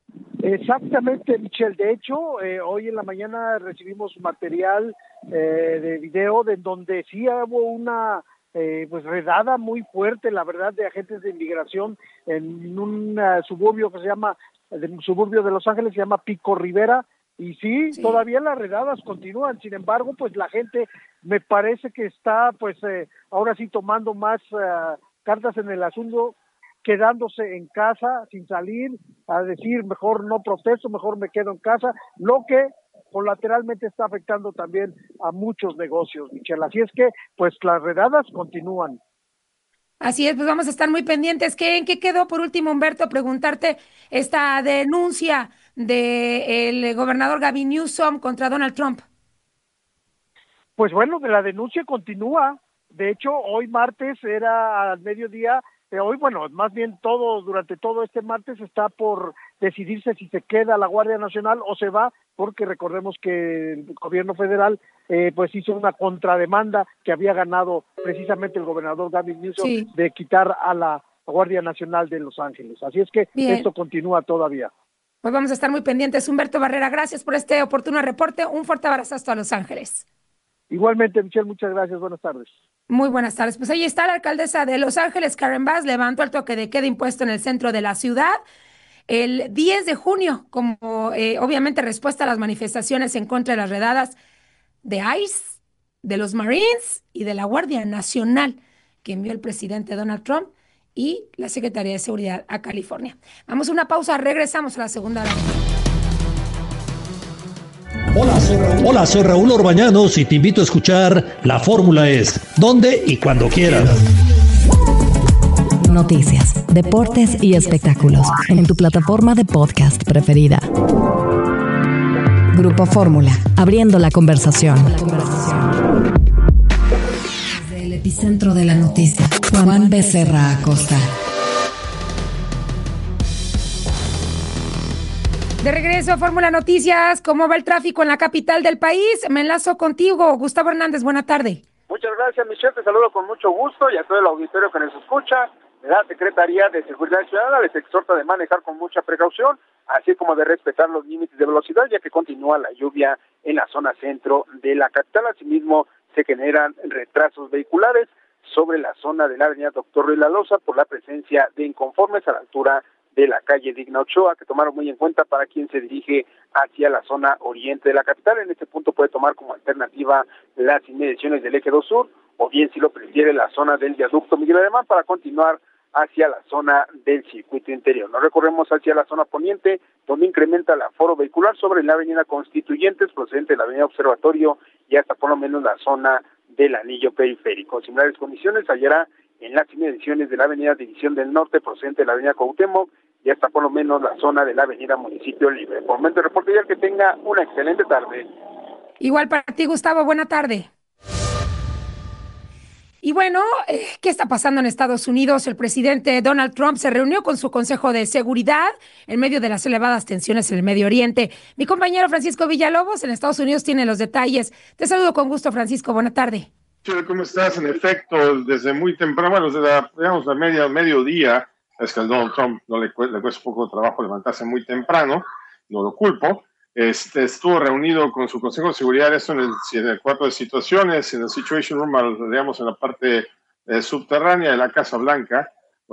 Speaker 12: Exactamente, Michelle. De hecho, eh, hoy en la mañana recibimos material eh, de video de donde sí hubo una Eh, pues redada muy fuerte, la verdad, de agentes de inmigración en un uh, suburbio que se llama, de un suburbio de Los Ángeles, se llama Pico Rivera, y sí, sí, todavía las redadas continúan. Sin embargo, pues la gente me parece que está, pues, eh, ahora sí tomando más uh, cartas en el asunto, quedándose en casa, sin salir, a decir, mejor no protesto, mejor me quedo en casa, lo que colateralmente está afectando también a muchos negocios, Michelle. Así es que, pues, las redadas continúan.
Speaker 5: Así es, pues vamos a estar muy pendientes. ¿Qué, ¿En qué quedó, por último, Humberto, preguntarte esta denuncia del gobernador Gavin Newsom contra Donald Trump?
Speaker 12: Pues bueno, de la denuncia continúa. De hecho, hoy martes era al mediodía, eh, hoy, bueno, más bien todo, durante todo este martes está por decidirse si se queda la Guardia Nacional o se va, porque recordemos que el gobierno federal eh, pues hizo una contrademanda que había ganado precisamente el gobernador Gavin Newsom, sí, de quitar a la Guardia Nacional de Los Ángeles. Así es que bien, esto continúa todavía.
Speaker 5: Pues vamos a estar muy pendientes. Humberto Barrera, gracias por este oportuno reporte. Un fuerte abrazo hasta Los Ángeles.
Speaker 12: Igualmente, Michelle, muchas gracias. Buenas tardes.
Speaker 5: Muy buenas tardes. Pues ahí está la alcaldesa de Los Ángeles, Karen Bass, levantó el toque de queda impuesto en el centro de la ciudad el diez de junio, como eh, obviamente respuesta a las manifestaciones en contra de las redadas de ICE, de los Marines y de la Guardia Nacional que envió el presidente Donald Trump y la Secretaría de Seguridad a California. Vamos a una pausa, regresamos a la segunda hora.
Speaker 3: Hola, soy Raúl. Hola, soy Raúl Orbañanos y te invito a escuchar La Fórmula Es, donde y cuando quieras.
Speaker 1: Noticias, deportes y espectáculos en tu plataforma de podcast preferida. Grupo Fórmula, abriendo la conversación. Desde el epicentro de la noticia, Juan Becerra Acosta.
Speaker 5: De regreso a Fórmula Noticias, ¿cómo va el tráfico en la capital del país? Me enlazo contigo, Gustavo Hernández, buena tarde.
Speaker 22: Muchas gracias, Michelle, te saludo con mucho gusto y a todo el auditorio que nos escucha. La Secretaría de Seguridad Ciudadana les exhorta de manejar con mucha precaución, así como de respetar los límites de velocidad, ya que continúa la lluvia en la zona centro de la capital. Asimismo, se generan retrasos vehiculares sobre la zona de la avenida Doctor Ruiz La Loza por la presencia de inconformes a la altura de la calle Digna Ochoa, que tomaron muy en cuenta para quien se dirige hacia la zona oriente de la capital. En este punto puede tomar como alternativa las inmediaciones del Eje dos Sur, o bien si lo prefiere la zona del viaducto Miguel Alemán para continuar hacia la zona del circuito interior. Nos recorremos hacia la zona poniente, donde incrementa el aforo vehicular sobre la avenida Constituyentes, procedente de la avenida Observatorio, y hasta por lo menos la zona del anillo periférico. Similares condiciones hallará en las inmediaciones de la avenida División del Norte, procedente de la avenida Cuauhtémoc, y hasta por lo menos la zona de la avenida Municipio Libre. Por el momento, reporte ya, que tenga una excelente tarde.
Speaker 5: Igual para ti, Gustavo, buena tarde. Y bueno, eh, ¿qué está pasando en Estados Unidos? El presidente Donald Trump se reunió con su Consejo de Seguridad en medio de las elevadas tensiones en el Medio Oriente. Mi compañero Francisco Villalobos en Estados Unidos tiene los detalles. Te saludo con gusto, Francisco. Buena tarde.
Speaker 2: ¿Cómo estás? En efecto, desde muy temprano, bueno, desde la, digamos, la media, mediodía, es que al Donald Trump no le, le cuesta un poco de trabajo levantarse muy temprano, no lo culpo. Este, estuvo reunido con su Consejo de Seguridad, esto en el, en el cuarto de situaciones, en el Situation Room, digamos, en la parte eh, subterránea de la Casa Blanca.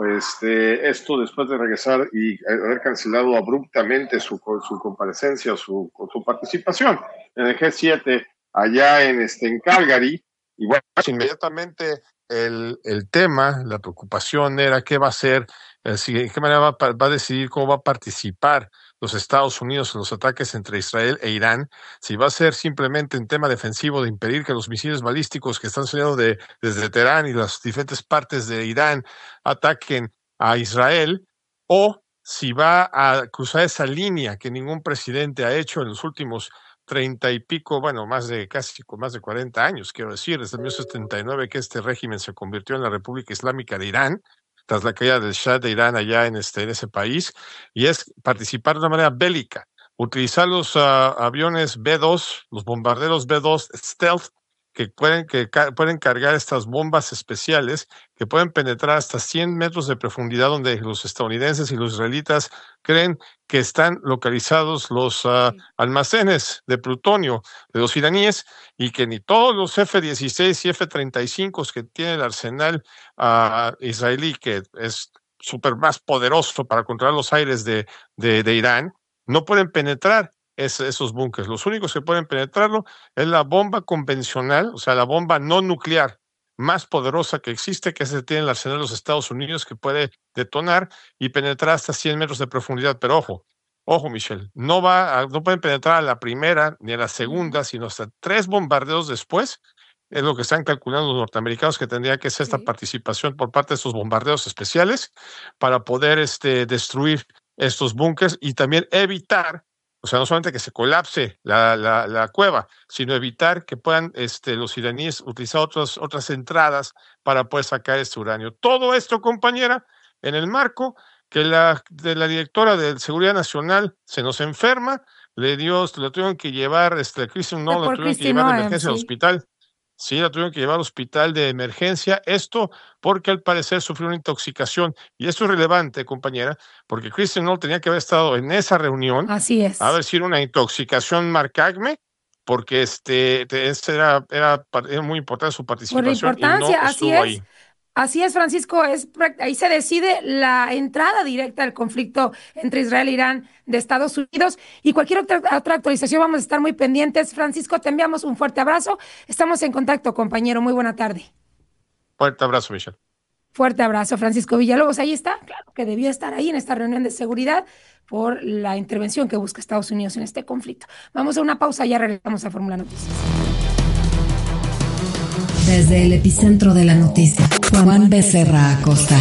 Speaker 2: Este, esto después de regresar y haber cancelado abruptamente su, su comparecencia o su, su participación en el G siete allá en, este, en Calgary. Y bueno, inmediatamente el, el tema, la preocupación era qué va a hacer, eh, si, en qué manera va, va a decidir cómo va a participar los Estados Unidos en los ataques entre Israel e Irán, si va a ser simplemente un tema defensivo de impedir que los misiles balísticos que están saliendo de, desde Teherán y las diferentes partes de Irán ataquen a Israel, o si va a cruzar esa línea que ningún presidente ha hecho en los últimos treinta y pico, bueno, más de casi más de cuarenta años, quiero decir, desde mil novecientos setenta y nueve que este régimen se convirtió en la República Islámica de Irán, tras la caída del Shah de Irán allá en, este, en ese país, y es participar de una manera bélica, utilizar los uh, aviones B dos, los bombarderos B dos Stealth, que pueden, que ca- pueden cargar estas bombas especiales que pueden penetrar hasta cien metros de profundidad, donde los estadounidenses y los israelitas creen que están localizados los uh, almacenes de plutonio de los iraníes, y que ni todos los F dieciséis y F treinta y cinco que tiene el arsenal uh, israelí, que es súper más poderoso para controlar los aires de, de, de Irán, no pueden penetrar Es, esos búnkers. Los únicos que pueden penetrarlo es la bomba convencional, o sea, la bomba no nuclear más poderosa que existe, que se tiene en el arsenal de los Estados Unidos, que puede detonar y penetrar hasta cien metros de profundidad. Pero ojo, ojo, Michelle, no, va a, no pueden penetrar a la primera ni a la segunda, sino hasta tres bombardeos después. Es lo que están calculando los norteamericanos, que tendría que ser esta sí. participación por parte de estos bombardeos especiales para poder este, destruir estos búnkers y también evitar, o sea, no solamente que se colapse la, la, la cueva, sino evitar que puedan este, los iraníes utilizar otras, otras entradas para poder sacar este uranio. Todo esto, compañera, en el marco que la, de la directora de Seguridad Nacional se nos enferma, le dio, le tuvieron que llevar, este, Kristen Noem, la tuvieron que llevar de emergencia al hospital. Sí, la tuvieron que llevar al hospital de emergencia, esto porque al parecer sufrió una intoxicación, y esto es relevante, compañera, porque Kristen Noem tenía que haber estado en esa reunión.
Speaker 5: Así es.
Speaker 2: A ver si era una intoxicación marcagme, porque este, era, era, era muy importante su participación.
Speaker 5: Por la importancia,
Speaker 2: y no
Speaker 5: así
Speaker 2: estuvo
Speaker 5: es.
Speaker 2: ahí.
Speaker 5: Así es, Francisco, es, ahí se decide la entrada directa del conflicto entre Israel e Irán de Estados Unidos, y cualquier otra, otra actualización vamos a estar muy pendientes. Francisco, te enviamos un fuerte abrazo. Estamos en contacto, compañero. Muy buena tarde.
Speaker 2: Fuerte abrazo, Michelle.
Speaker 5: Fuerte abrazo, Francisco Villalobos. Ahí está, claro que debió estar ahí en esta reunión de seguridad por la intervención que busca Estados Unidos en este conflicto. Vamos a una pausa, ya regresamos a Fórmula Noticias.
Speaker 1: Desde el epicentro de la noticia, Juan Becerra Acosta.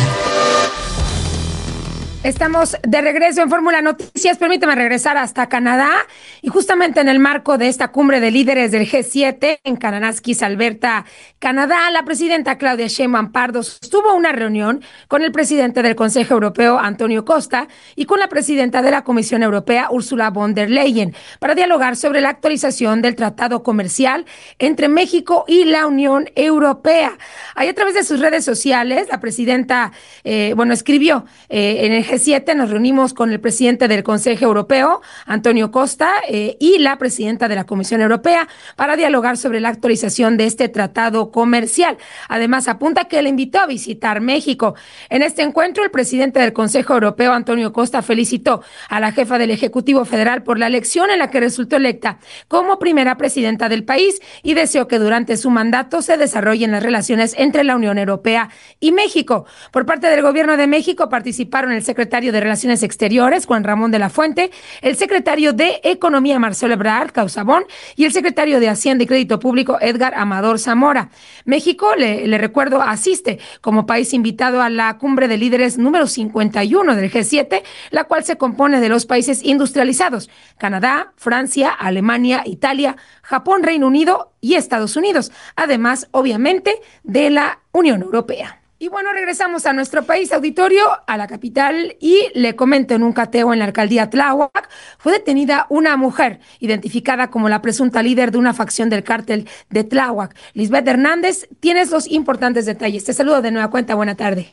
Speaker 5: Estamos de regreso en Fórmula Noticias. Permíteme regresar hasta Canadá, y justamente en el marco de esta cumbre de líderes del G siete en Kananaskis, Alberta, Canadá, la presidenta Claudia Sheinbaum Pardo sostuvo una reunión con el presidente del Consejo Europeo, Antonio Costa, y con la presidenta de la Comisión Europea, Ursula von der Leyen, para dialogar sobre la actualización del tratado comercial entre México y la Unión Europea. Ahí, a través de sus redes sociales, la presidenta, eh, bueno, escribió eh, en el G siete nos reunimos con el presidente del Consejo Europeo, Antonio Costa, eh, y la presidenta de la Comisión Europea para dialogar sobre la actualización de este tratado comercial. Además, apunta que le invitó a visitar México. En este encuentro, el presidente del Consejo Europeo, Antonio Costa, felicitó a la jefa del Ejecutivo Federal por la elección en la que resultó electa como primera presidenta del país y deseó que durante su mandato se desarrollen las relaciones entre la Unión Europea y México. Por parte del gobierno de México participaron el secretario de Relaciones Exteriores, Juan Ramón de la Fuente, el secretario de Economía, Marcelo Ebrard Causabón, y el secretario de Hacienda y Crédito Público, Edgar Amador Zamora. México, le, le recuerdo, asiste como país invitado a la cumbre de líderes número cincuenta y uno del G siete, la cual se compone de los países industrializados: Canadá, Francia, Alemania, Italia, Japón, Reino Unido y Estados Unidos, además, obviamente, de la Unión Europea. Y bueno, regresamos a nuestro país, auditorio, a la capital, y le comento: en un cateo en la alcaldía Tláhuac fue detenida una mujer identificada como la presunta líder de una facción del cártel de Tláhuac. Lisbeth Hernández, tienes los importantes detalles. Te saludo de nueva cuenta, buena tarde.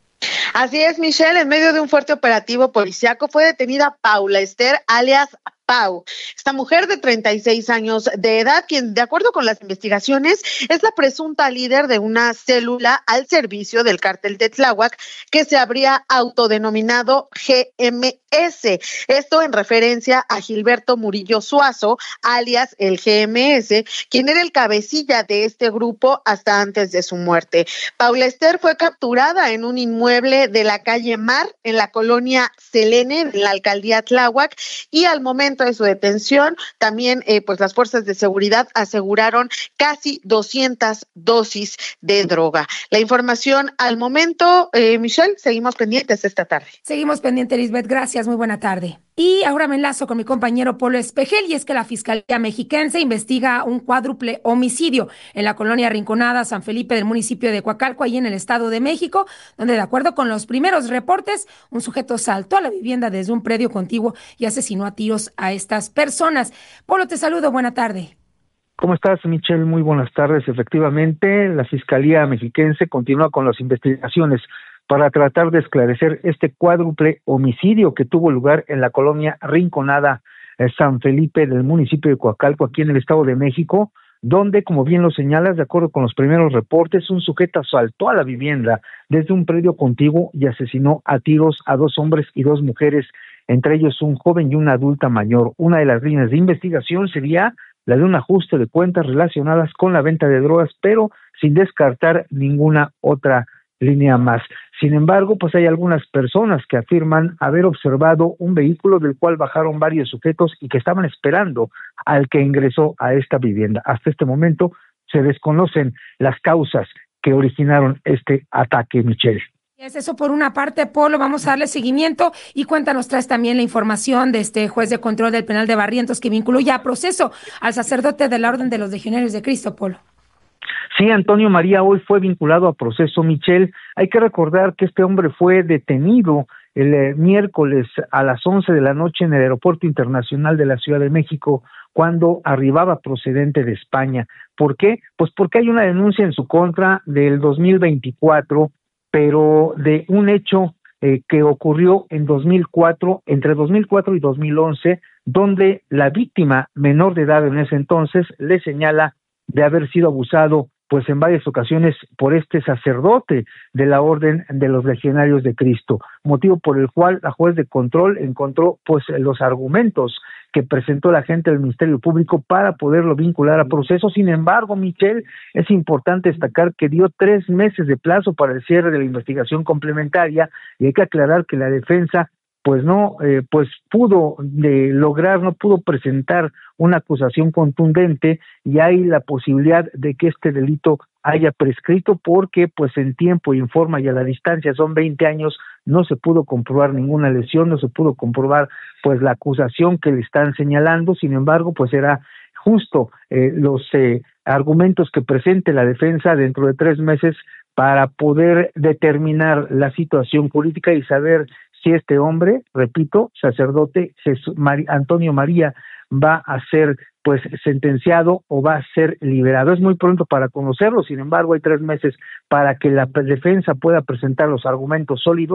Speaker 4: Así es, Michelle, en medio de un fuerte operativo policiaco fue detenida Paula Esther, alias Pau. Esta mujer de treinta y seis años de edad, quien de acuerdo con las investigaciones es la presunta líder de una célula al servicio del cártel de Tláhuac que se habría autodenominado G M S. Esto en referencia a Gilberto Murillo Suazo, alias el G M S, quien era el cabecilla de este grupo hasta antes de su muerte. Paula Esther fue capturada en un inmueble de la calle Mar, en la colonia Selene, en la alcaldía Tláhuac, y al momento de su detención, también eh, pues las fuerzas de seguridad aseguraron casi doscientas dosis de droga. La información al momento, eh, Michelle, seguimos pendientes esta tarde.
Speaker 5: Seguimos pendientes, Lisbeth, gracias, muy buena tarde. Y ahora me enlazo con mi compañero Polo Espejel, y es que la Fiscalía Mexiquense investiga un cuádruple homicidio en la colonia Rinconada, San Felipe, del municipio de Coacalco, ahí en el Estado de México, donde de acuerdo con los primeros reportes, un sujeto saltó a la vivienda desde un predio contiguo y asesinó a tiros a estas personas. Polo, te saludo, buena tarde.
Speaker 7: ¿Cómo estás, Michelle? Muy buenas tardes. Efectivamente, la Fiscalía Mexiquense continúa con las investigaciones para tratar de esclarecer este cuádruple homicidio que tuvo lugar en la colonia Rinconada, eh, San Felipe, del municipio de Coacalco, aquí en el Estado de México, donde, como bien lo señalas, de acuerdo con los primeros reportes, un sujeto asaltó a la vivienda desde un predio contiguo y asesinó a tiros a dos hombres y dos mujeres, entre ellos un joven y una adulta mayor. Una de las líneas de investigación sería la de un ajuste de cuentas relacionadas con la venta de drogas, pero sin descartar ninguna otra línea más. Sin embargo, pues hay algunas personas que afirman haber observado un vehículo del cual bajaron varios sujetos y que estaban esperando al que ingresó a esta vivienda. Hasta este momento se desconocen las causas que originaron este ataque, Michelle.
Speaker 5: Es eso por una parte, Polo. Vamos a darle seguimiento y cuéntanos, traes también la información de este juez de control del penal de Barrientos que vinculó ya a proceso al sacerdote de la Orden de los Legionarios de Cristo, Polo.
Speaker 7: Sí, Antonio María hoy fue vinculado a proceso, Michelle. Hay que recordar que este hombre fue detenido el eh, miércoles a las once de la noche en el Aeropuerto Internacional de la Ciudad de México, cuando arribaba procedente de España. ¿Por qué? Pues porque hay una denuncia en su contra del dos mil veinticuatro, pero de un hecho eh, que ocurrió en dos mil cuatro, entre dos mil cuatro y dos mil once, donde la víctima menor de edad en ese entonces le señala de haber sido abusado pues en varias ocasiones por este sacerdote de la Orden de los Legionarios de Cristo, motivo por el cual la juez de control encontró pues los argumentos que presentó la gente del Ministerio Público para poderlo vincular a proceso. Sin embargo, Michelle, es importante destacar que dio tres meses de plazo para el cierre de la investigación complementaria, y hay que aclarar que la defensa pues no, eh, pues pudo de lograr, no pudo presentar una acusación contundente, y hay la posibilidad de que este delito haya prescrito porque pues en tiempo y en forma y a la distancia son veinte años, no se pudo comprobar ninguna lesión, no se pudo comprobar pues la acusación que le están señalando. Sin embargo, pues era justo eh, los eh, argumentos que presente la defensa dentro de tres meses para poder determinar la situación jurídica y saber si este hombre, repito, sacerdote Jesús, Mar, Antonio María, va a ser pues sentenciado o va a ser liberado. Es muy pronto para conocerlo, sin embargo hay tres meses para que la defensa pueda presentar los argumentos sólidos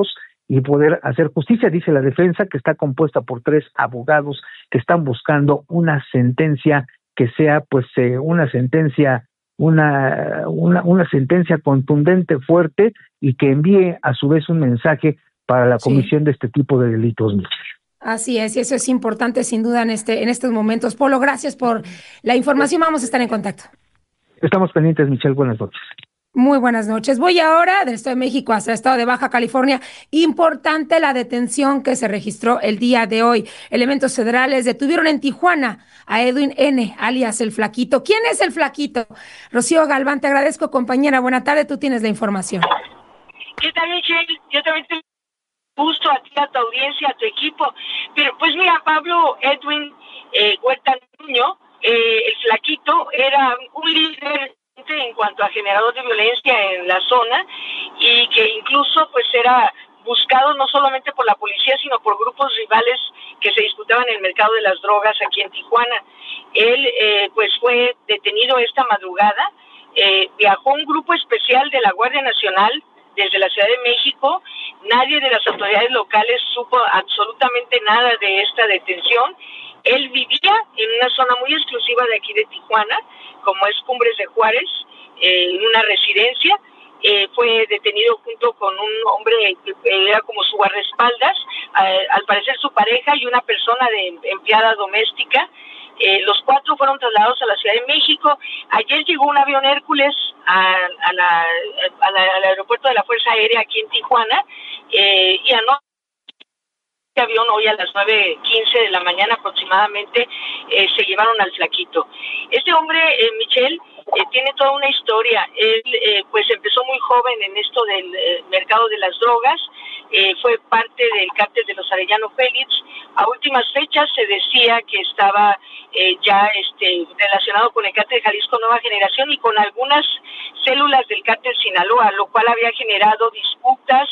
Speaker 7: y poder hacer justicia. Dice la defensa que está compuesta por tres abogados que están buscando una sentencia que sea pues eh, una sentencia una, una una sentencia contundente, fuerte, y que envíe a su vez un mensaje para la comisión sí. de este tipo de delitos, Michelle.
Speaker 5: Así es, y eso es importante sin duda en este en estos momentos. Polo, gracias por la información, vamos a estar en contacto.
Speaker 7: Estamos pendientes, Michelle, buenas noches.
Speaker 5: Muy buenas noches. Voy ahora del Estado de México hasta el Estado de Baja California. Importante la detención que se registró el día de hoy. Elementos federales detuvieron en Tijuana a Edwin N., alias El Flaquito. ¿Quién es El Flaquito? Rocío Galván, te agradezco, compañera. Buena tarde, tú tienes la información.
Speaker 6: ¿Qué tal, Michelle? Yo también te gusto a ti, a tu audiencia, a tu equipo. Pero pues mira, Pablo Edwin eh, Huerta Nuño, eh, El Flaquito, era un líder en cuanto a generador de violencia en la zona, y que incluso pues era buscado no solamente por la policía, sino por grupos rivales que se disputaban en el mercado de las drogas aquí en Tijuana. Él eh, pues fue detenido esta madrugada, eh, viajó un grupo especial de la Guardia Nacional desde la Ciudad de México. Nadie de las autoridades locales supo absolutamente nada de esta detención. Él vivía en una zona muy exclusiva de aquí de Tijuana, como es Cumbres de Juárez, eh, en una residencia. Eh, fue detenido junto con un hombre que era como su guardaespaldas, eh, al parecer su pareja y una persona de empleada doméstica. Eh, los cuatro fueron trasladados a la Ciudad de México. Ayer llegó un avión Hércules a, a la, a la, al aeropuerto de la Fuerza Aérea aquí en Tijuana, eh, y anoche este avión, hoy a las nueve quince de la mañana aproximadamente, eh, se llevaron al Flaquito. Este hombre, eh, Michelle, eh, tiene toda una historia. Él eh, pues empezó muy joven en esto del eh, mercado de las drogas, eh, fue parte del cártel de los Arellano Félix. A últimas fechas se decía que estaba eh, ya este relacionado con el cártel de Jalisco Nueva Generación y con algunas células del cártel Sinaloa, lo cual había generado disputas,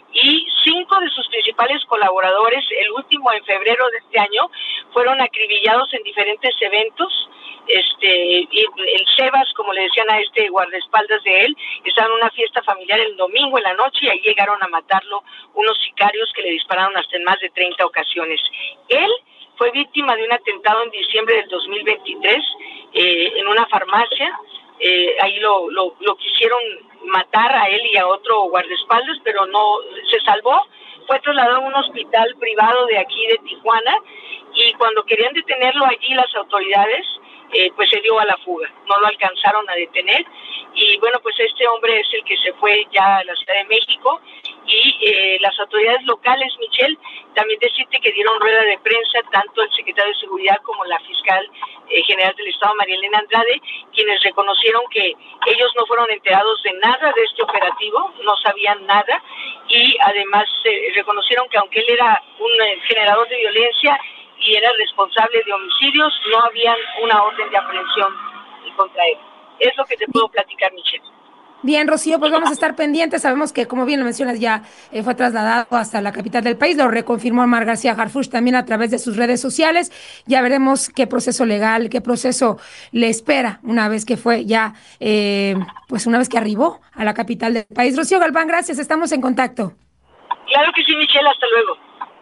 Speaker 6: y cinco de sus principales colaboradores, el último en febrero de este año, fueron acribillados en diferentes eventos. Este, y el Sebas, como le decían a este guardaespaldas de él, estaba en una fiesta familiar el domingo en la noche y ahí llegaron a matarlo unos sicarios que le dispararon hasta en más de treinta ocasiones. Él fue víctima de un atentado en diciembre del dos mil veintitrés eh, en una farmacia. Eh, ahí lo, lo, lo quisieron matar a él y a otro guardaespaldas, pero no se salvó. Fue trasladado a un hospital privado de aquí de Tijuana, y cuando querían detenerlo allí las autoridades, eh, pues se dio a la fuga, no lo alcanzaron a detener. Y bueno, pues este hombre es el que se fue ya a la Ciudad de México, y eh, las autoridades locales, Michelle, también decirte que dieron rueda de prensa, tanto el secretario de Seguridad como la fiscal eh, general del Estado, María Elena Andrade, quienes reconocieron que ellos no fueron enterados de nada de este operativo, no sabían nada, y además eh, reconocieron que aunque él era un eh, generador de violencia y era responsable de homicidios, no había una orden de aprehensión contra él. Es lo que te puedo platicar, Michelle.
Speaker 5: Bien, Rocío, pues vamos a estar pendientes. Sabemos que, como bien lo mencionas, ya eh, fue trasladado hasta la capital del país. Lo reconfirmó Mar García Harfuch también a través de sus redes sociales. Ya veremos qué proceso legal, qué proceso le espera una vez que fue ya, eh, pues una vez que arribó a la capital del país. Rocío Galván, gracias. Estamos en contacto.
Speaker 6: Claro que sí, Michelle. Hasta luego.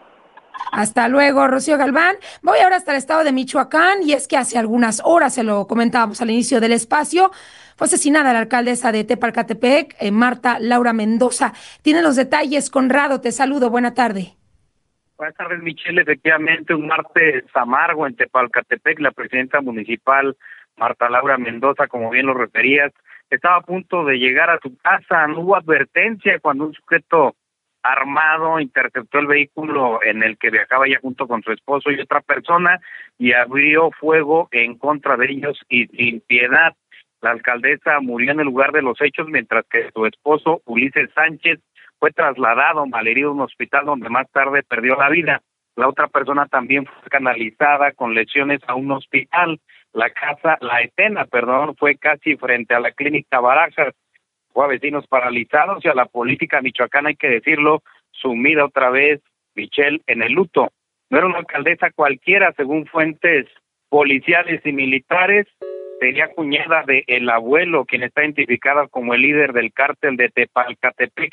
Speaker 5: Hasta luego, Rocío Galván. Voy ahora hasta el estado de Michoacán, y es que hace algunas horas, se lo comentábamos al inicio del espacio, fue asesinada la alcaldesa de Tepalcatepec, eh, Marta Laura Mendoza. Tiene los detalles, Conrado, te saludo, buena tarde.
Speaker 8: Buenas tardes, Michelle. Efectivamente, un martes amargo en Tepalcatepec. La presidenta municipal, Marta Laura Mendoza, como bien lo referías, estaba a punto de llegar a su casa. No hubo advertencia cuando un sujeto armado interceptó el vehículo en el que viajaba ella junto con su esposo y otra persona, y abrió fuego en contra de ellos y sin piedad. La alcaldesa murió en el lugar de los hechos, mientras que su esposo, Ulises Sánchez, fue trasladado malherido a un hospital donde más tarde perdió la vida. La otra persona también fue canalizada con lesiones a un hospital. La casa, la escena, perdón, fue casi frente a la clínica Barajas. Fue a vecinos paralizados y a la política michoacana, hay que decirlo, sumida otra vez, Michelle, en el luto. No era una alcaldesa cualquiera, según fuentes policiales y militares. Sería cuñada de el abuelo, quien está identificada como el líder del cártel de Tepalcatepec,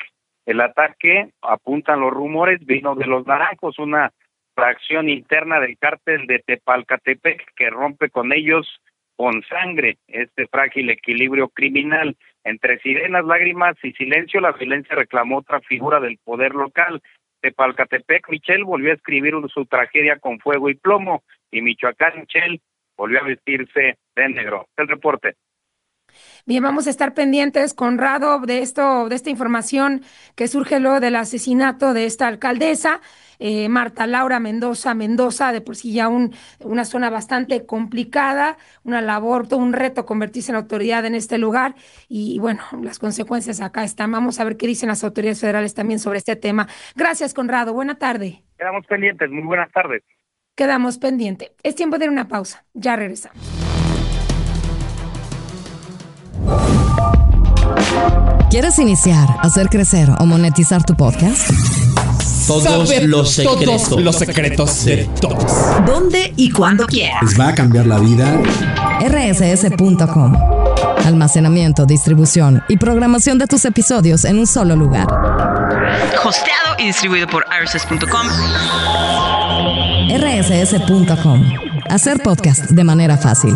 Speaker 8: El ataque, apuntan los rumores, vino de los Naranjos, una fracción interna del cártel de Tepalcatepec que rompe con ellos con sangre este frágil equilibrio criminal. Entre sirenas, lágrimas y silencio, la violencia reclamó otra figura del poder local. Tepalcatepec, Michelle, volvió a escribir su tragedia con fuego y plomo, y Michoacán, Michelle, volvió a vestirse de negro. El reporte.
Speaker 5: Bien, vamos a estar pendientes, Conrado, de esto, de esta información que surge luego del asesinato de esta alcaldesa, eh, Marta Laura Mendoza Mendoza, de por sí ya un, una zona bastante complicada, una labor, todo un reto convertirse en autoridad en este lugar, y, y bueno, las consecuencias acá están. Vamos a ver qué dicen las autoridades federales también sobre este tema. Gracias, Conrado, buena tarde.
Speaker 8: Quedamos pendientes, muy buenas tardes.
Speaker 5: Quedamos pendientes. Es tiempo de una pausa, ya regresamos.
Speaker 1: ¿Quieres iniciar, hacer crecer o monetizar tu podcast?
Speaker 9: Todos
Speaker 10: Saber
Speaker 9: los secretos.
Speaker 10: todos los secretos de todos.
Speaker 1: ¿Dónde y cuándo quieras?
Speaker 10: Les va a cambiar la vida.
Speaker 1: R S S punto com. Almacenamiento, distribución y programación de tus episodios en un solo lugar.
Speaker 23: Hosteado y distribuido por R S S punto com.
Speaker 1: R S S punto com. Hacer podcast de manera fácil.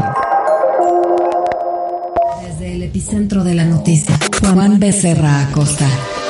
Speaker 1: Desde el epicentro de la noticia, Juan Becerra Acosta.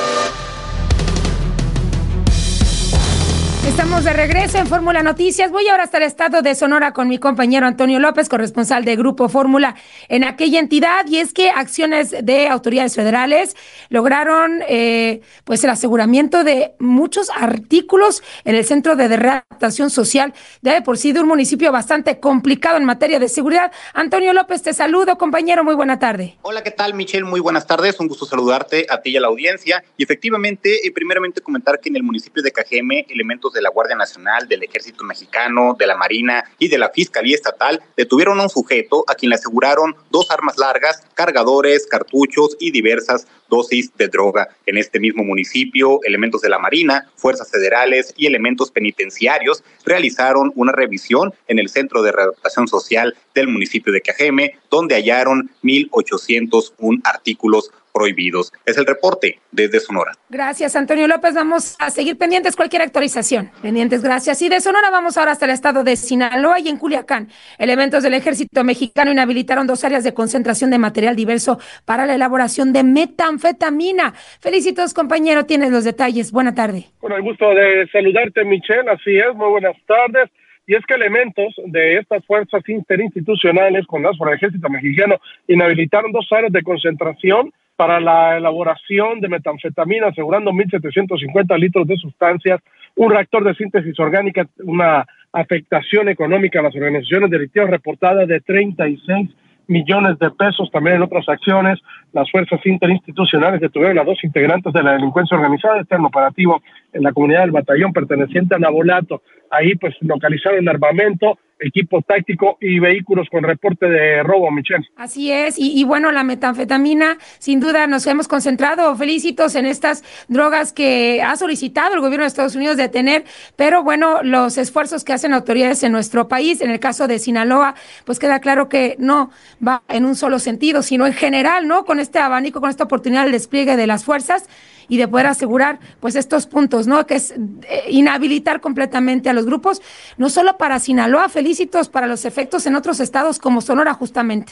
Speaker 5: Estamos de regreso en Fórmula Noticias. Voy ahora hasta el estado de Sonora con mi compañero Antonio López, corresponsal de Grupo Fórmula en aquella entidad. Y es que acciones de autoridades federales lograron eh, pues el aseguramiento de muchos artículos en el Centro de Readaptación Social, ya de por sí de un municipio bastante complicado en materia de seguridad. Antonio López, te saludo, compañero, muy buena tarde.
Speaker 24: Hola, ¿qué tal, Michelle? Muy buenas tardes, un gusto saludarte a ti y a la audiencia. Y efectivamente, eh, primeramente comentar que en el municipio de Cajeme, elementos de la Guardia Nacional, del Ejército Mexicano, de la Marina y de la Fiscalía Estatal detuvieron a un sujeto a quien le aseguraron dos armas largas, cargadores, cartuchos y diversas dosis de droga. En este mismo municipio, elementos de la Marina, fuerzas federales y elementos penitenciarios realizaron una revisión en el Centro de Readaptación Social del municipio de Cajeme, donde hallaron mil ochocientos uno artículos prohibidos. Es el reporte desde Sonora.
Speaker 5: Gracias, Antonio López. Vamos a seguir pendientes cualquier actualización. Pendientes, gracias. Y de Sonora vamos ahora hasta el estado de Sinaloa y en Culiacán. Elementos del Ejército Mexicano inhabilitaron dos áreas de concentración de material diverso para la elaboración de metanfetamina. Felicitos, compañero. Tienes los detalles. Buena tarde.
Speaker 25: Con el gusto de saludarte, Michelle. Así es. Muy buenas tardes. Y es que elementos de estas fuerzas interinstitucionales con las por el Ejército Mexicano inhabilitaron dos áreas de concentración para la elaboración de metanfetamina, asegurando mil setecientos cincuenta litros de sustancias, un reactor de síntesis orgánica, una afectación económica a las organizaciones delictivas reportada de treinta y seis millones de pesos. También en otras acciones, las fuerzas interinstitucionales detuvieron a dos integrantes de la delincuencia organizada, este en operativo en la comunidad del batallón perteneciente a Nabolato. Ahí pues localizaron armamento, equipo táctico y vehículos con reporte de robo, Michelle.
Speaker 5: Así es, y, y bueno, la metanfetamina, sin duda nos hemos concentrado, felicitos, en estas drogas que ha solicitado el gobierno de Estados Unidos detener, pero bueno, los esfuerzos que hacen autoridades en nuestro país, en el caso de Sinaloa, pues queda claro que no va en un solo sentido, sino en general, ¿no? Con este abanico, con esta oportunidad del despliegue de las fuerzas y de poder asegurar pues estos puntos, ¿no? Que es eh, inhabilitar completamente a los grupos, no solo para Sinaloa, felicitos para los efectos en otros estados como Sonora justamente.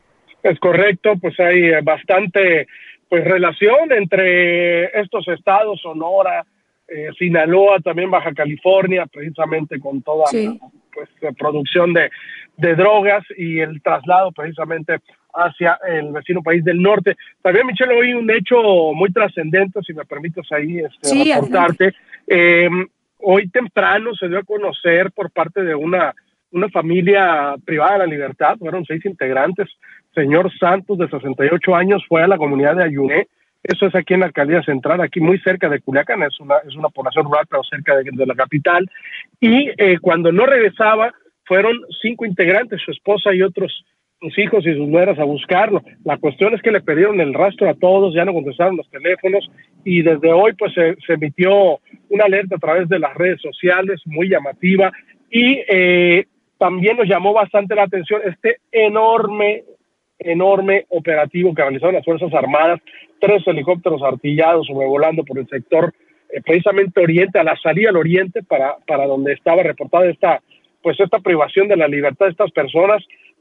Speaker 25: Es correcto, pues hay bastante pues relación entre estos estados, Sonora, eh, Sinaloa, también Baja California, precisamente con toda sí. pues producción de, de drogas y el traslado precisamente hacia el vecino país del norte. También, Michelle, hoy un hecho muy trascendente, si me permites ahí este, sí, reportarte. Eh, hoy temprano se dio a conocer por parte de una, una familia privada de la libertad, fueron seis integrantes. Señor Santos, de sesenta y ocho años, fue a la comunidad de Ayuné. Eso es aquí en la alcaldía central, aquí muy cerca de Culiacán, es una, es una población rural, pero cerca de, de la capital. Y eh, cuando no regresaba, fueron cinco integrantes, su esposa y otros sus hijos y sus nueras a buscarlo. La cuestión es que le perdieron el rastro a todos, ya no contestaron los teléfonos y desde hoy pues se, se emitió una alerta a través de las redes sociales muy llamativa y eh, también nos llamó bastante la atención este enorme enorme operativo que realizaron las Fuerzas Armadas, tres helicópteros artillados sobrevolando por el sector eh, precisamente oriente, a la salida al oriente, para, para donde estaba reportada esta, pues esta privación de la libertad de estas personas.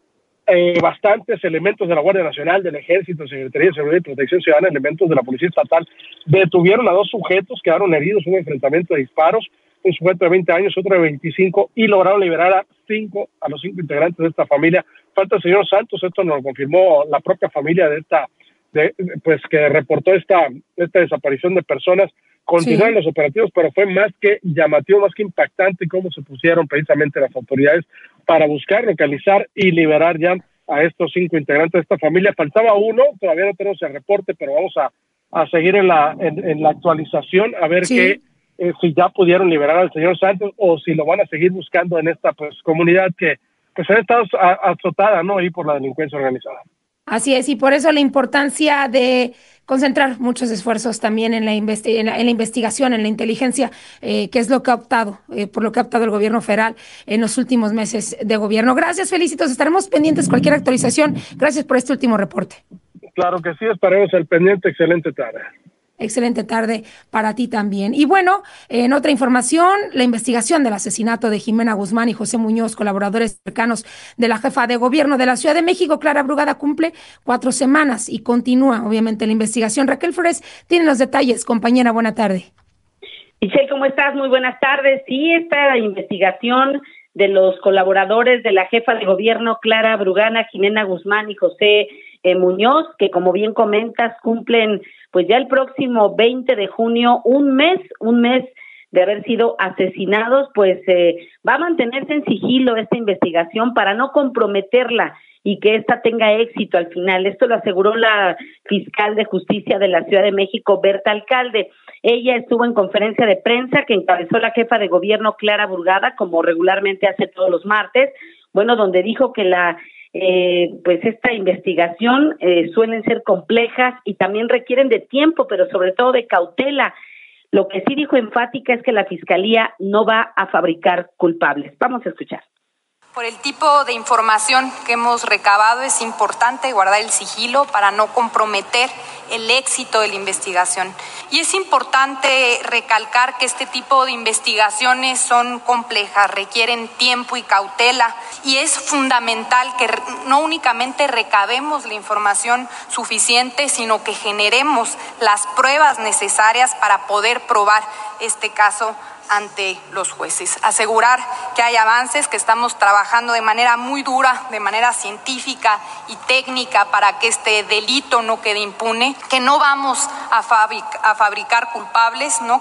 Speaker 25: Eh, bastantes elementos de la Guardia Nacional, del Ejército, Secretaría de Seguridad y Protección Ciudadana, elementos de la Policía Estatal, detuvieron a dos sujetos, quedaron heridos en un enfrentamiento de disparos, un sujeto de veinte años, otro de veinticinco, y lograron liberar a cinco, a los cinco integrantes de esta familia. Falta el señor Santos, esto nos lo confirmó la propia familia de esta, de, pues que reportó esta, esta desaparición de personas. Continúan sí. los operativos, pero fue más que llamativo, más que impactante cómo se pusieron precisamente las autoridades para buscar, localizar y liberar ya a estos cinco integrantes de esta familia. Faltaba uno, todavía no tenemos el reporte, pero vamos a, a seguir en la en, en la actualización, a ver sí. qué, eh, si ya pudieron liberar al señor Santos o si lo van a seguir buscando en esta pues comunidad que pues ha estado azotada, ¿no? Ahí por la delincuencia organizada.
Speaker 5: Así es, y por eso la importancia de concentrar muchos esfuerzos también en la, investi- en la, en la investigación, en la inteligencia, eh, que es lo que ha optado, eh, por lo que ha optado el gobierno federal en los últimos meses de gobierno. Gracias, Felicitos, estaremos pendientes cualquier actualización. Gracias por este último reporte.
Speaker 25: Claro que sí, estaremos al pendiente. Excelente tarde.
Speaker 5: Excelente tarde para ti también. Y bueno, en otra información, la investigación del asesinato de Jimena Guzmán y José Muñoz, colaboradores cercanos de la jefa de gobierno de la Ciudad de México, Clara Brugada, cumple cuatro semanas y continúa, obviamente, la investigación. Raquel Flores tiene los detalles. Compañera, buena tarde.
Speaker 11: Michelle, ¿cómo estás? Muy buenas tardes. Sí, esta investigación de los colaboradores de la jefa de gobierno, Clara Brugada, Jimena Guzmán y José eh, Muñoz, que como bien comentas, cumplen pues ya el próximo veinte de junio, un mes, un mes de haber sido asesinados, pues eh, va a mantenerse en sigilo esta investigación para no comprometerla y que ésta tenga éxito al final. Esto lo aseguró la fiscal de justicia de la Ciudad de México, Berta Alcalde. Ella estuvo en conferencia de prensa que encabezó la jefa de gobierno, Clara Brugada, como regularmente hace todos los martes, bueno, donde dijo que la Eh, pues esta investigación eh, suelen ser complejas y también requieren de tiempo, pero sobre todo de cautela. Lo que sí dijo enfática es que la Fiscalía no va a fabricar culpables. Vamos a escuchar.
Speaker 13: Por el tipo de información que hemos recabado, es importante guardar el sigilo para no comprometer el éxito de la investigación. Y es importante recalcar que este tipo de investigaciones son complejas, requieren tiempo y cautela, y es fundamental que no únicamente recabemos la información suficiente, sino que generemos las pruebas necesarias para poder probar este caso ante los jueces. Asegurar que hay avances, que estamos trabajando de manera muy dura, de manera científica y técnica para que este delito no quede impune, que no vamos a, fabric- a fabricar culpables, ¿no?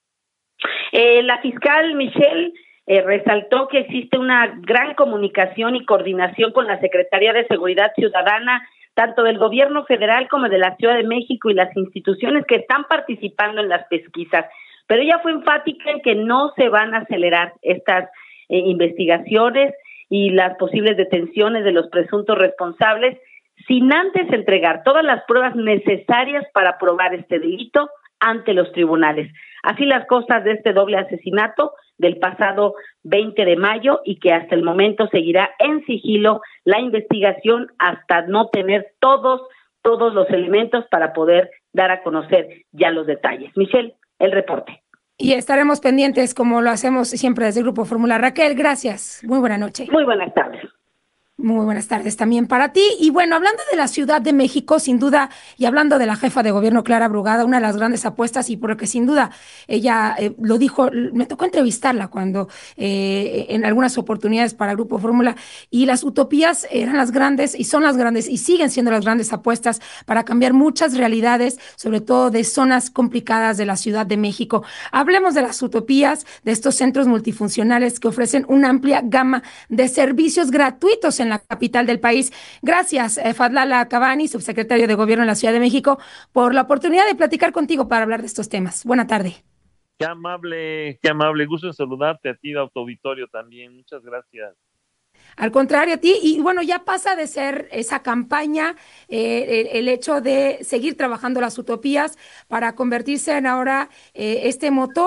Speaker 11: Eh, la fiscal Michelle eh, resaltó que existe una gran comunicación y coordinación con la Secretaría de Seguridad Ciudadana, tanto del gobierno federal como de la Ciudad de México y las instituciones que están participando en las pesquisas. Pero ella fue enfática en que no se van a acelerar estas eh, investigaciones y las posibles detenciones de los presuntos responsables sin antes entregar todas las pruebas necesarias para probar este delito ante los tribunales. Así las cosas de este doble asesinato del pasado veinte de mayo y que hasta el momento seguirá en sigilo la investigación hasta no tener todos, todos los elementos para poder dar a conocer ya los detalles. Michelle, el reporte.
Speaker 5: Y estaremos pendientes como lo hacemos siempre desde el Grupo Fórmula. Raquel, gracias. Muy buena noche.
Speaker 11: Muy buenas tardes.
Speaker 5: Muy buenas tardes también para ti. Y bueno, hablando de la Ciudad de México, sin duda, y hablando de la jefa de gobierno, Clara Brugada, una de las grandes apuestas, y por lo que sin duda ella eh, lo dijo, me tocó entrevistarla cuando eh, en algunas oportunidades para el Grupo Fórmula, y las utopías eran las grandes, y son las grandes, y siguen siendo las grandes apuestas para cambiar muchas realidades, sobre todo de zonas complicadas de la Ciudad de México. Hablemos de las utopías, de estos centros multifuncionales que ofrecen una amplia gama de servicios gratuitos en la capital del país. Gracias, eh, Fadlala Cabani, subsecretario de Gobierno en la Ciudad de México, por la oportunidad de platicar contigo para hablar de estos temas. Buena tarde.
Speaker 14: Qué amable, qué amable. Gusto en saludarte a ti, de Autoauditorio también. Muchas gracias.
Speaker 5: Al contrario a ti, y bueno, ya pasa de ser esa campaña, eh, el, el hecho de seguir trabajando las utopías para convertirse en ahora eh, este motor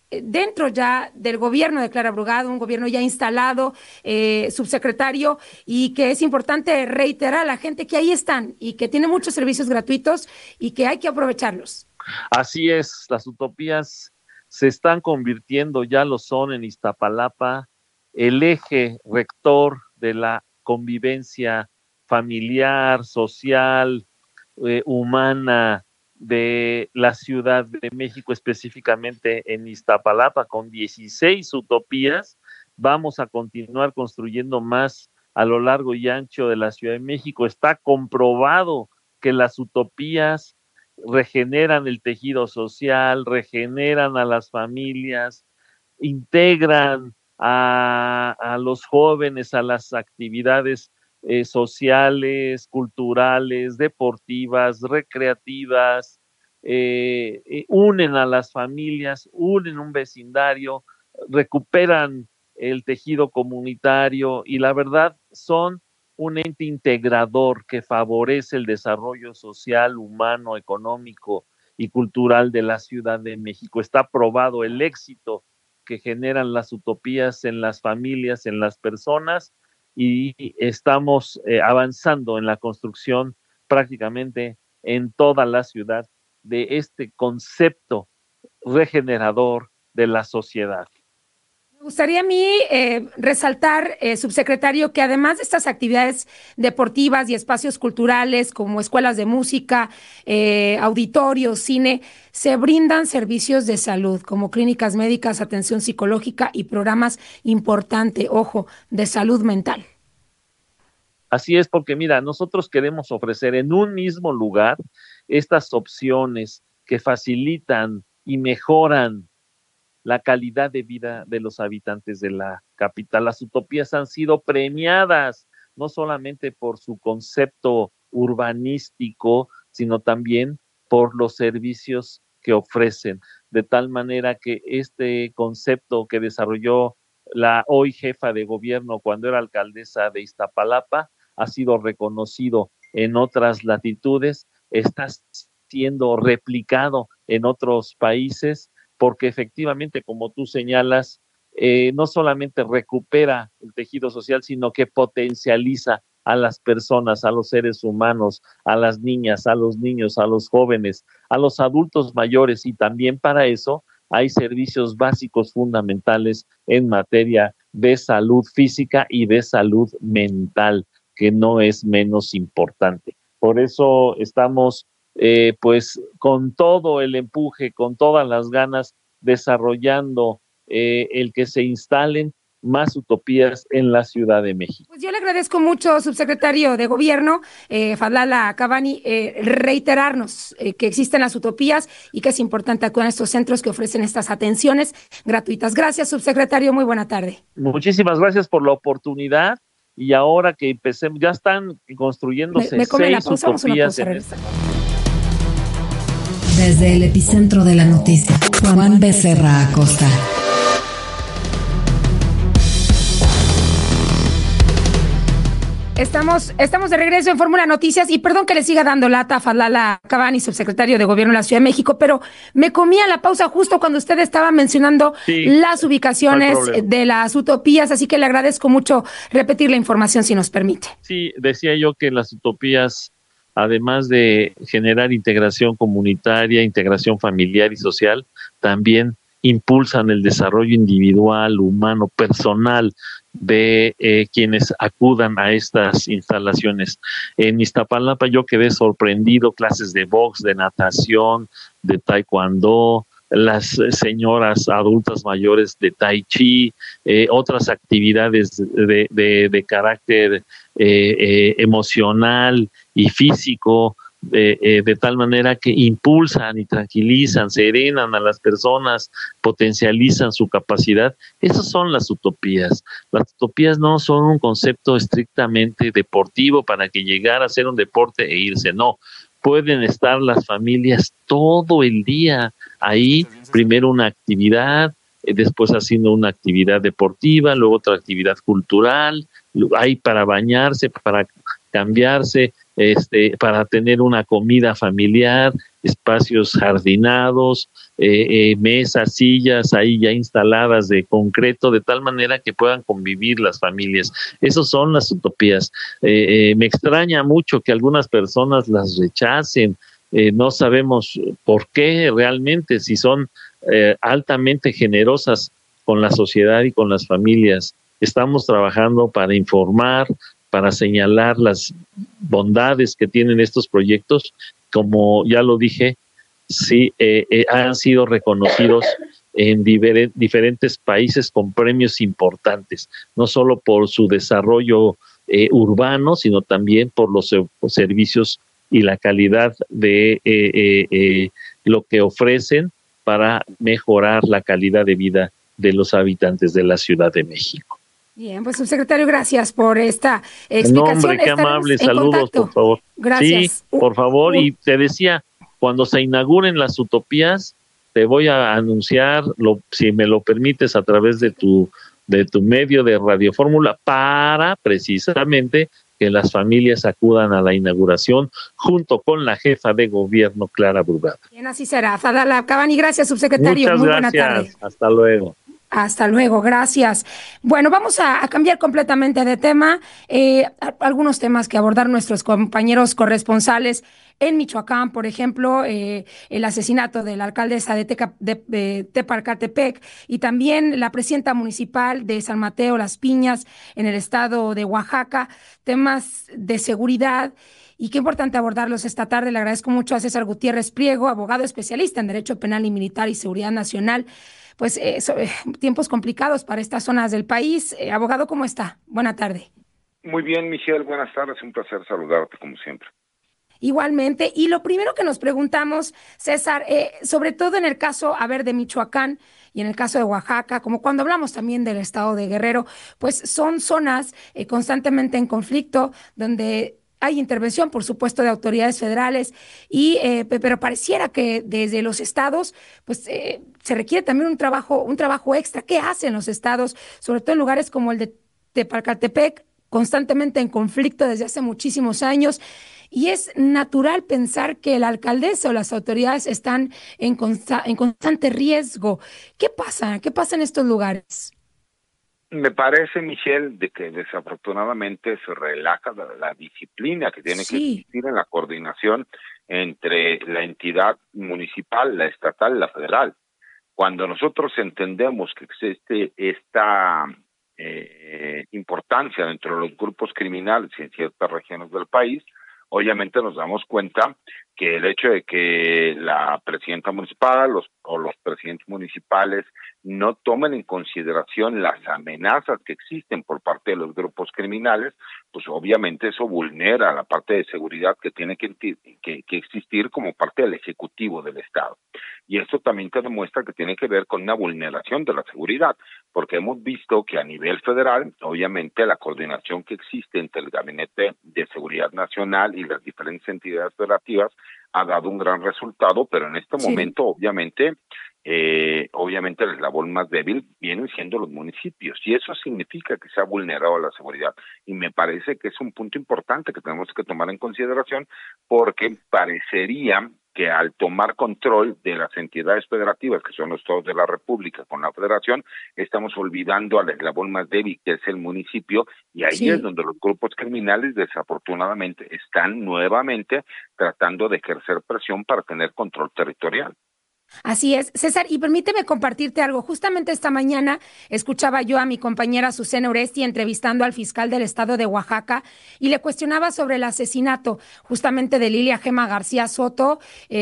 Speaker 5: dentro ya del gobierno de Clara Brugada, un gobierno ya instalado, eh, subsecretario, y que es importante reiterar a la gente que ahí están y que tiene muchos servicios gratuitos y que hay que aprovecharlos.
Speaker 14: Así es, las utopías se están convirtiendo, ya lo son en Iztapalapa, el eje rector de la convivencia familiar, social, eh, humana de la Ciudad de México, específicamente en Iztapalapa, con dieciséis utopías. Vamos a continuar construyendo más a lo largo y ancho de la Ciudad de México. Está comprobado que las utopías regeneran el tejido social, regeneran a las familias, integran a, a los jóvenes a las actividades eh, sociales, culturales, deportivas, recreativas, eh, eh, unen a las familias, unen un vecindario, recuperan el tejido comunitario y la verdad son un ente integrador que favorece el desarrollo social, humano, económico y cultural de la Ciudad de México. Está probado el éxito que generan las utopías en las familias, en las personas, y estamos eh, avanzando en la construcción prácticamente en toda la ciudad de este concepto regenerador de la sociedad.
Speaker 5: Me gustaría a mí eh, resaltar, eh, subsecretario, que además de estas actividades deportivas y espacios culturales como escuelas de música, eh, auditorios, cine, se brindan servicios de salud como clínicas médicas, atención psicológica y programas importantes, ojo, de salud mental.
Speaker 14: Así es, porque mira, nosotros queremos ofrecer en un mismo lugar estas opciones que facilitan y mejoran la calidad de vida de los habitantes de la capital. Las utopías han sido premiadas, no solamente por su concepto urbanístico, sino también por los servicios que ofrecen, de tal manera que este concepto que desarrolló la hoy jefa de gobierno cuando era alcaldesa de Iztapalapa ha sido reconocido en otras latitudes, está siendo replicado en otros países, porque efectivamente, como tú señalas, eh, no solamente recupera el tejido social, sino que potencializa a las personas, a los seres humanos, a las niñas, a los niños, a los jóvenes, a los adultos mayores, y también para eso hay servicios básicos fundamentales en materia de salud física y de salud mental, que no es menos importante. Por eso estamos Eh, pues con todo el empuje, con todas las ganas, desarrollando eh, el que se instalen más utopías en la Ciudad de México.
Speaker 5: Pues yo le agradezco mucho, subsecretario de Gobierno, eh, Fadlala Cavani, eh, reiterarnos eh, que existen las utopías y que es importante acudir a estos centros que ofrecen estas atenciones gratuitas. Gracias, subsecretario, muy buena tarde.
Speaker 14: Muchísimas gracias por la oportunidad, y ahora que empecemos, ya están construyéndose
Speaker 5: me, me come
Speaker 14: seis
Speaker 5: la pausa,
Speaker 14: utopías.
Speaker 5: Vamos a una pausa,
Speaker 1: Desde el epicentro de la noticia, Juan Becerra Acosta.
Speaker 5: Estamos, estamos de regreso en Fórmula Noticias, y perdón que le siga dando lata a Fadlala Cavani, subsecretario de Gobierno de la Ciudad de México, pero me comía la pausa justo cuando usted estaba mencionando sí, las ubicaciones no de las utopías, así que le agradezco mucho repetir la información si nos permite.
Speaker 14: Sí, decía yo que las utopías, además de generar integración comunitaria, integración familiar y social, también impulsan el desarrollo individual, humano, personal de eh, quienes acudan a estas instalaciones. En Iztapalapa yo quedé sorprendido, clases de box, de natación, de taekwondo, las señoras adultas mayores de tai chi, eh, otras actividades de, de, de carácter eh, eh, emocional y físico, eh, eh, de tal manera que impulsan y tranquilizan, serenan a las personas, potencializan su capacidad. Esas son las utopías. Las utopías no son un concepto estrictamente deportivo para que llegara a hacer un deporte e irse, no. Pueden estar las familias todo el día ahí, primero una actividad, después haciendo una actividad deportiva, luego otra actividad cultural, hay para bañarse, para cambiarse, este, para tener una comida familiar, espacios jardinados, eh, eh, mesas, sillas ahí ya instaladas de concreto, de tal manera que puedan convivir las familias. Esas son las utopías. Eh, eh, me extraña mucho que algunas personas las rechacen. Eh, no sabemos por qué realmente, si son eh, altamente generosas con la sociedad y con las familias. Estamos trabajando para informar, para señalar las bondades que tienen estos proyectos. Como ya lo dije, sí, eh, eh, han sido reconocidos en diver- diferentes países con premios importantes, no solo por su desarrollo eh, urbano, sino también por los eh, servicios y la calidad de eh, eh, eh, lo que ofrecen para mejorar la calidad de vida de los habitantes de la Ciudad de México.
Speaker 5: Bien, pues subsecretario, gracias por esta explicación.
Speaker 14: No, hombre, qué amable, saludos,
Speaker 5: contacto.
Speaker 14: Por favor.
Speaker 5: Gracias.
Speaker 14: Sí, por favor, y te decía, cuando se inauguren las utopías, te voy a anunciar, lo, si me lo permites, a través de tu, de tu medio de Radio Fórmula, para precisamente que las familias acudan a la inauguración junto con la jefa de gobierno, Clara Brugada.
Speaker 5: Bien, así será. Fadala Cabani, gracias, subsecretario.
Speaker 14: Muchas
Speaker 5: Muy
Speaker 14: gracias.
Speaker 5: buena tarde.
Speaker 14: Hasta luego.
Speaker 5: Hasta luego, gracias. Bueno, vamos a, a cambiar completamente de tema. Eh, a, algunos temas que abordar nuestros compañeros corresponsales en Michoacán, por ejemplo, eh, el asesinato de la alcaldesa de, Teca, de, de Tepalcatepec y también la presidenta municipal de San Mateo Las Piñas en el estado de Oaxaca, temas de seguridad. Y qué importante abordarlos esta tarde. Le agradezco mucho a César Gutiérrez Priego, abogado especialista en Derecho Penal y Militar y Seguridad Nacional. Pues eh, so, eh, tiempos complicados para estas zonas del país. Eh, abogado, ¿cómo está? Buena tarde.
Speaker 15: Muy bien, Michelle, buenas tardes. Un placer saludarte como siempre.
Speaker 5: Igualmente. Y lo primero que nos preguntamos, César, eh, sobre todo en el caso, a ver, de Michoacán y en el caso de Oaxaca, como cuando hablamos también del estado de Guerrero, pues son zonas eh, constantemente en conflicto, donde hay intervención, por supuesto, de autoridades federales, y eh, pero pareciera que desde los estados, pues eh, se requiere también un trabajo, un trabajo extra. ¿Qué hacen los estados, sobre todo en lugares como el de Tepalcatepec, constantemente en conflicto desde hace muchísimos años? Y es natural pensar que la alcaldesa o las autoridades están en, consta- en constante riesgo. ¿Qué pasa? ¿Qué pasa en estos lugares?
Speaker 15: Me parece, Michelle, de que desafortunadamente se relaja la, la disciplina que tiene sí. que existir en la coordinación entre la entidad municipal, la estatal y la federal. Cuando nosotros entendemos que existe esta eh, importancia dentro de los grupos criminales en ciertas regiones del país, obviamente nos damos cuenta que el hecho de que la presidenta municipal los, o los presidentes municipales no tomen en consideración las amenazas que existen por parte de los grupos criminales, pues obviamente eso vulnera la parte de seguridad que tiene que, que, que existir como parte del Ejecutivo del Estado. Y esto también te demuestra que tiene que ver con una vulneración de la seguridad, porque hemos visto que a nivel federal, obviamente la coordinación que existe entre el Gabinete de Seguridad Nacional y las diferentes entidades federativas ha dado un gran resultado, pero en este sí. momento, obviamente, eh, obviamente el eslabón más débil vienen siendo los municipios, y eso significa que se ha vulnerado la seguridad, y me parece que es un punto importante que tenemos que tomar en consideración, porque parecería que al tomar control de las entidades federativas, que son los estados de la República con la Federación, estamos olvidando al eslabón más débil, que es el municipio, y ahí sí. es donde los grupos criminales desafortunadamente están nuevamente tratando de ejercer presión para tener control territorial.
Speaker 5: Así es, César, y permíteme compartirte algo. Justamente esta mañana escuchaba yo a mi compañera Azucena Oresti entrevistando al fiscal del estado de Oaxaca y le cuestionaba sobre el asesinato justamente de Lilia Gema García Soto,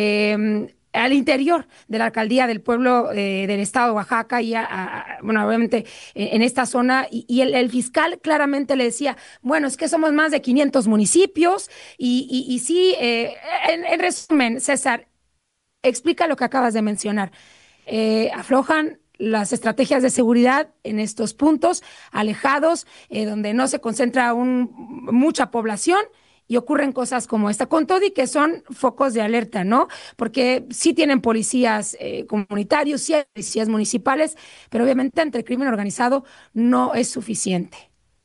Speaker 5: eh, al interior de la alcaldía del pueblo eh, del estado de Oaxaca y, a, a, bueno, obviamente en, en esta zona, y, y el, el fiscal claramente le decía, bueno, es que somos más de quinientos municipios y, y, y sí, eh, en, en resumen, César, explica lo que acabas de mencionar. Eh, aflojan las estrategias de seguridad en estos puntos alejados, eh, donde no se concentra un, mucha población, y ocurren cosas como esta, con todo y que son focos de alerta, ¿no? Porque sí tienen policías eh, comunitarios, sí hay policías municipales, pero obviamente ante el crimen organizado no es suficiente.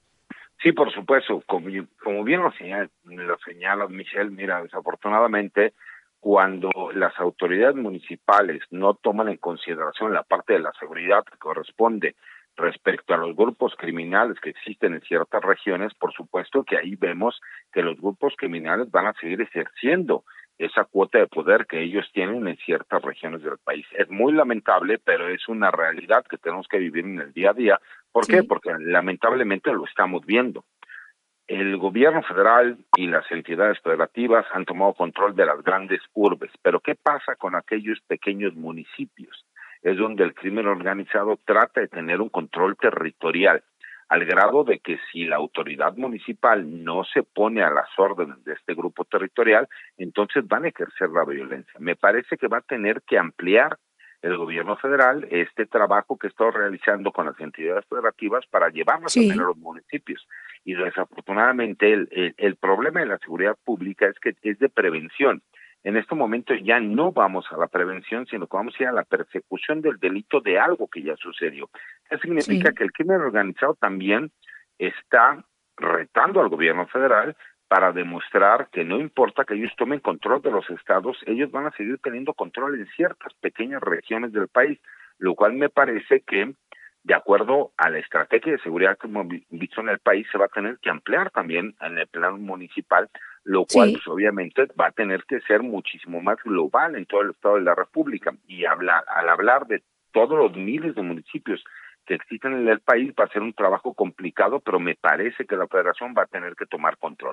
Speaker 15: Sí, por supuesto. Como, como bien lo señalas, lo señalas, Michelle, mira, desafortunadamente cuando las autoridades municipales no toman en consideración la parte de la seguridad que corresponde respecto a los grupos criminales que existen en ciertas regiones, por supuesto que ahí vemos que los grupos criminales van a seguir ejerciendo esa cuota de poder que ellos tienen en ciertas regiones del país. Es muy lamentable, pero es una realidad que tenemos que vivir en el día a día. ¿Por sí. qué? Porque lamentablemente lo estamos viendo. El gobierno federal y las entidades federativas han tomado control de las grandes urbes, pero ¿qué pasa con aquellos pequeños municipios? Es donde el crimen organizado trata de tener un control territorial, al grado de que si la autoridad municipal no se pone a las órdenes de este grupo territorial, entonces van a ejercer la violencia. Me parece que va a tener que ampliar el gobierno federal este trabajo que está realizando con las entidades federativas para llevarlas sí. también a los municipios. Y desafortunadamente el, el, el problema de la seguridad pública es que es de prevención. En este momento ya no vamos a la prevención, sino que vamos a ir a la persecución del delito de algo que ya sucedió. Eso significa sí. que el crimen organizado también está retando al gobierno federal para demostrar que no importa que ellos tomen control de los estados, ellos van a seguir teniendo control en ciertas pequeñas regiones del país, lo cual me parece que, de acuerdo a la estrategia de seguridad que hemos visto en el país, se va a tener que ampliar también en el plano municipal, lo cual sí. pues, obviamente va a tener que ser muchísimo más global en todo el estado de la República. Y hablar, al hablar de todos los miles de municipios que existen en el país, va a ser un trabajo complicado, pero me parece que la Federación va a tener que tomar control.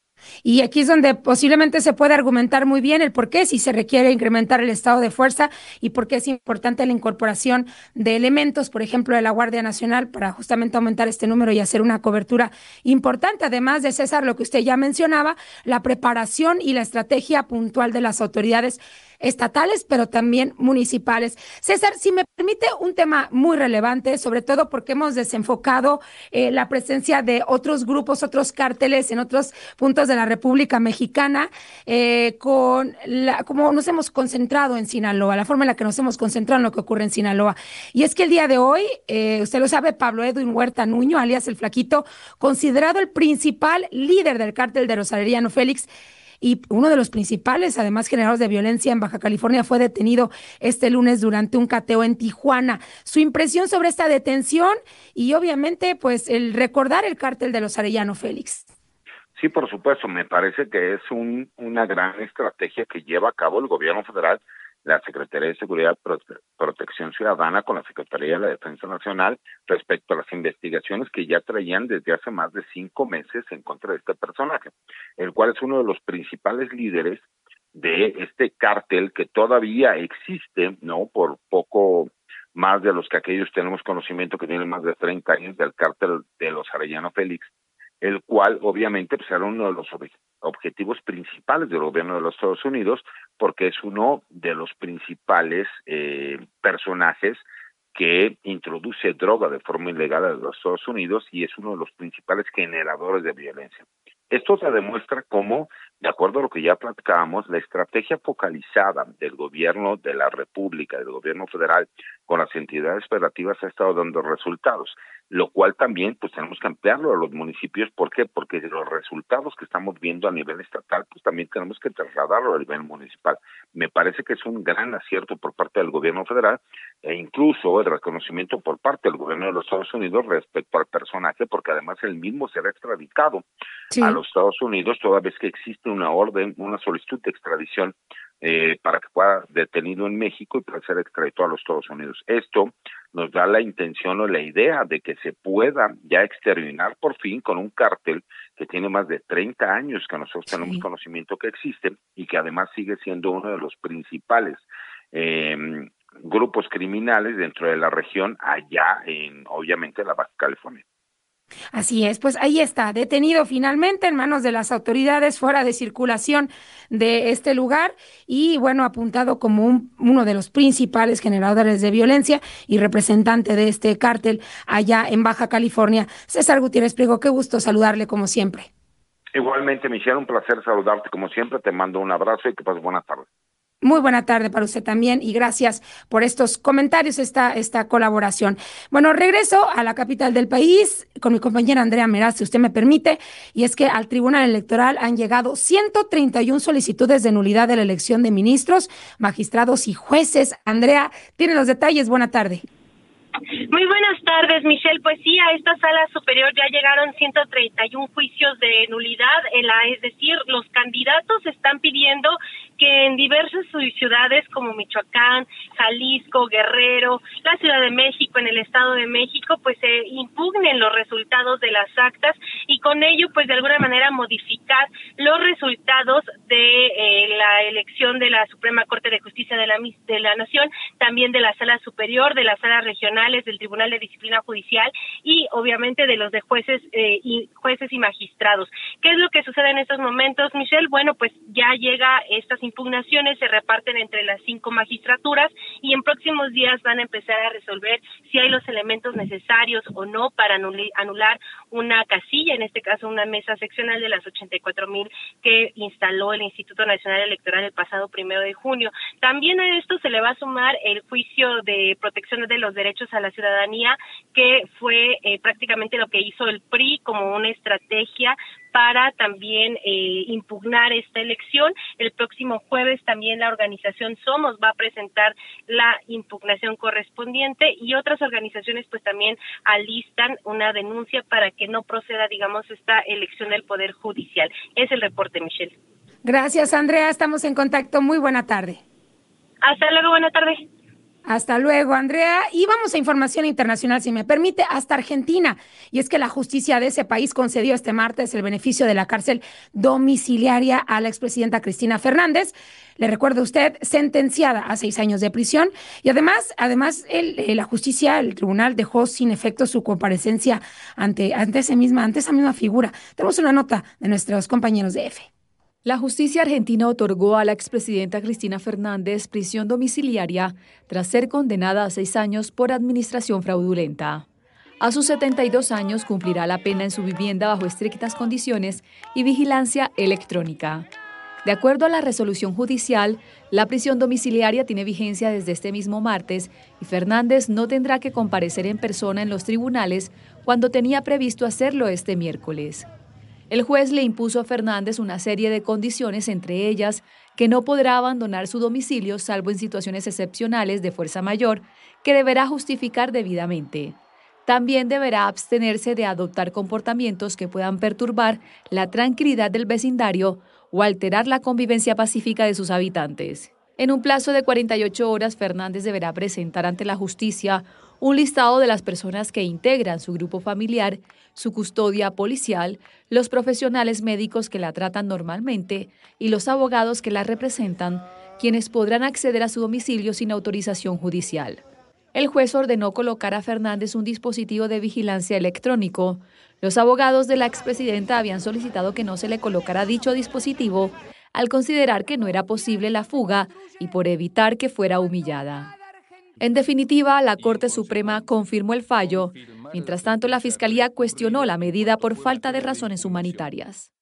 Speaker 5: Y aquí es donde posiblemente se puede argumentar muy bien el por qué si se requiere incrementar el estado de fuerza y por qué es importante la incorporación de elementos, por ejemplo, de la Guardia Nacional para justamente aumentar este número y hacer una cobertura importante. Además de, César, lo que usted ya mencionaba, la preparación y la estrategia puntual de las autoridades estatales, pero también municipales. César, si me permite, un tema muy relevante, sobre todo porque hemos desenfocado eh, la presencia de otros grupos, otros cárteles en otros puntos de la República Mexicana, eh, con la, como nos hemos concentrado en Sinaloa, la forma en la que nos hemos concentrado en lo que ocurre en Sinaloa. Y es que el día de hoy, eh, usted lo sabe, Pablo Edwin Huerta Nuño, alias El Flaquito, considerado el principal líder del cártel de los Arellano Félix, y uno de los principales, además, generadores de violencia en Baja California, fue detenido este lunes durante un cateo en Tijuana. Su impresión sobre esta detención y, obviamente, pues, el recordar el cártel de los Arellano Félix.
Speaker 15: Sí, por supuesto, me parece que es un, una gran estrategia que lleva a cabo el gobierno federal, la Secretaría de Seguridad y Prote- Protección Ciudadana con la Secretaría de la Defensa Nacional respecto a las investigaciones que ya traían desde hace más de cinco meses en contra de este personaje, el cual es uno de los principales líderes de este cártel que todavía existe, ¿no? Por poco más de los que aquellos tenemos conocimiento que tienen más de treinta años del cártel de los Arellano Félix, el cual obviamente pues, era uno de los ob- objetivos principales del gobierno de los Estados Unidos, porque es uno de los principales eh, personajes que introduce droga de forma ilegal a los Estados Unidos y es uno de los principales generadores de violencia. Esto se demuestra cómo, de acuerdo a lo que ya platicábamos, la estrategia focalizada del gobierno de la República, del gobierno federal, con las entidades federativas ha estado dando resultados, lo cual también pues tenemos que ampliarlo a los municipios. ¿Por qué? Porque de los resultados que estamos viendo a nivel estatal, pues también tenemos que trasladarlo a nivel municipal. Me parece que es un gran acierto por parte del gobierno federal e incluso el reconocimiento por parte del gobierno de los Estados Unidos respecto al personaje, porque además él mismo será extraditado sí. a los Estados Unidos toda vez que existe una orden, una solicitud de extradición eh, para que pueda detenido en México y pueda ser extraditado a los Estados Unidos. Esto nos da la intención o la idea de que se pueda ya exterminar por fin con un cártel que tiene más de treinta años que nosotros sí. tenemos conocimiento que existe y que además sigue siendo uno de los principales eh, grupos criminales dentro de la región allá en, obviamente, la Baja California.
Speaker 5: Así es, pues ahí está, detenido finalmente en manos de las autoridades, fuera de circulación de este lugar y bueno, apuntado como un, uno de los principales generadores de violencia y representante de este cártel allá en Baja California. César Gutiérrez Priego, qué gusto saludarle como siempre.
Speaker 15: Igualmente, Michelle, un placer saludarte como siempre, te mando un abrazo y que pases buenas tardes.
Speaker 5: Muy buena tarde para usted también y gracias por estos comentarios, esta, esta colaboración. Bueno, regreso a la capital del país con mi compañera Andrea Meraz, si usted me permite, y es que al Tribunal Electoral han llegado ciento treinta y una solicitudes de nulidad de la elección de ministros, magistrados y jueces. Andrea, tiene los detalles. Buena tarde.
Speaker 16: Muy buenas tardes, Michelle. Pues sí, a esta sala superior ya llegaron ciento treinta y uno juicios de nulidad, en la, es decir, los candidatos están pidiendo que en diversas ciudades como Michoacán, Jalisco, Guerrero, la Ciudad de México, en el Estado de México, pues se eh, impugnen los resultados de las actas y con ello, pues de alguna manera modificar los resultados de eh, la elección de la Suprema Corte de Justicia de la, de la Nación, también de la Sala Superior, de las salas regionales, del Tribunal de Disciplina Judicial y obviamente de los de jueces eh, y jueces y magistrados. ¿Qué es lo que sucede en estos momentos, Michelle? Bueno, pues ya llega estas impugnaciones, se reparten entre las cinco magistraturas y en próximos días van a empezar a resolver si hay los elementos necesarios o no para anular una casilla, en este caso una mesa seccional de las ochenta y cuatro mil que instaló el Instituto Nacional Electoral el pasado primero de junio. También a esto se le va a sumar el juicio de protección de los derechos a la ciudadanía, que fue eh, prácticamente lo que hizo el P R I como una estrategia para también eh, impugnar esta elección. El próximo jueves también la organización Somos va a presentar la impugnación correspondiente y otras organizaciones pues también alistan una denuncia para que no proceda, digamos, esta elección del Poder Judicial. Es el reporte, Michelle.
Speaker 5: Gracias, Andrea. Estamos en contacto. Muy buena tarde.
Speaker 16: Hasta luego, buena tarde.
Speaker 5: Hasta luego, Andrea. Y vamos a información internacional, si me permite, hasta Argentina. Y es que la justicia de ese país concedió este martes el beneficio de la cárcel domiciliaria a la expresidenta Cristina Fernández. Le recuerdo a usted, sentenciada a seis años de prisión. Y además, además el, la justicia, el tribunal dejó sin efecto su comparecencia ante, ante, ese misma, ante esa misma figura. Tenemos una nota de nuestros compañeros de F.
Speaker 17: La justicia argentina otorgó a la expresidenta Cristina Fernández prisión domiciliaria tras ser condenada a seis años por administración fraudulenta. A sus setenta y dos años cumplirá la pena en su vivienda bajo estrictas condiciones y vigilancia electrónica. De acuerdo a la resolución judicial, la prisión domiciliaria tiene vigencia desde este mismo martes y Fernández no tendrá que comparecer en persona en los tribunales cuando tenía previsto hacerlo este miércoles. El juez le impuso a Fernández una serie de condiciones, entre ellas que no podrá abandonar su domicilio salvo en situaciones excepcionales de fuerza mayor, que deberá justificar debidamente. También deberá abstenerse de adoptar comportamientos que puedan perturbar la tranquilidad del vecindario o alterar la convivencia pacífica de sus habitantes. En un plazo de cuarenta y ocho horas, Fernández deberá presentar ante la justicia un listado de las personas que integran su grupo familiar, su custodia policial, los profesionales médicos que la tratan normalmente y los abogados que la representan, quienes podrán acceder a su domicilio sin autorización judicial. El juez ordenó colocar a Fernández un dispositivo de vigilancia electrónico. Los abogados de la expresidenta habían solicitado que no se le colocara dicho dispositivo al considerar que no era posible la fuga y por evitar que fuera humillada. En definitiva, la Corte Suprema confirmó el fallo. Mientras tanto, la Fiscalía cuestionó la medida por falta de razones humanitarias.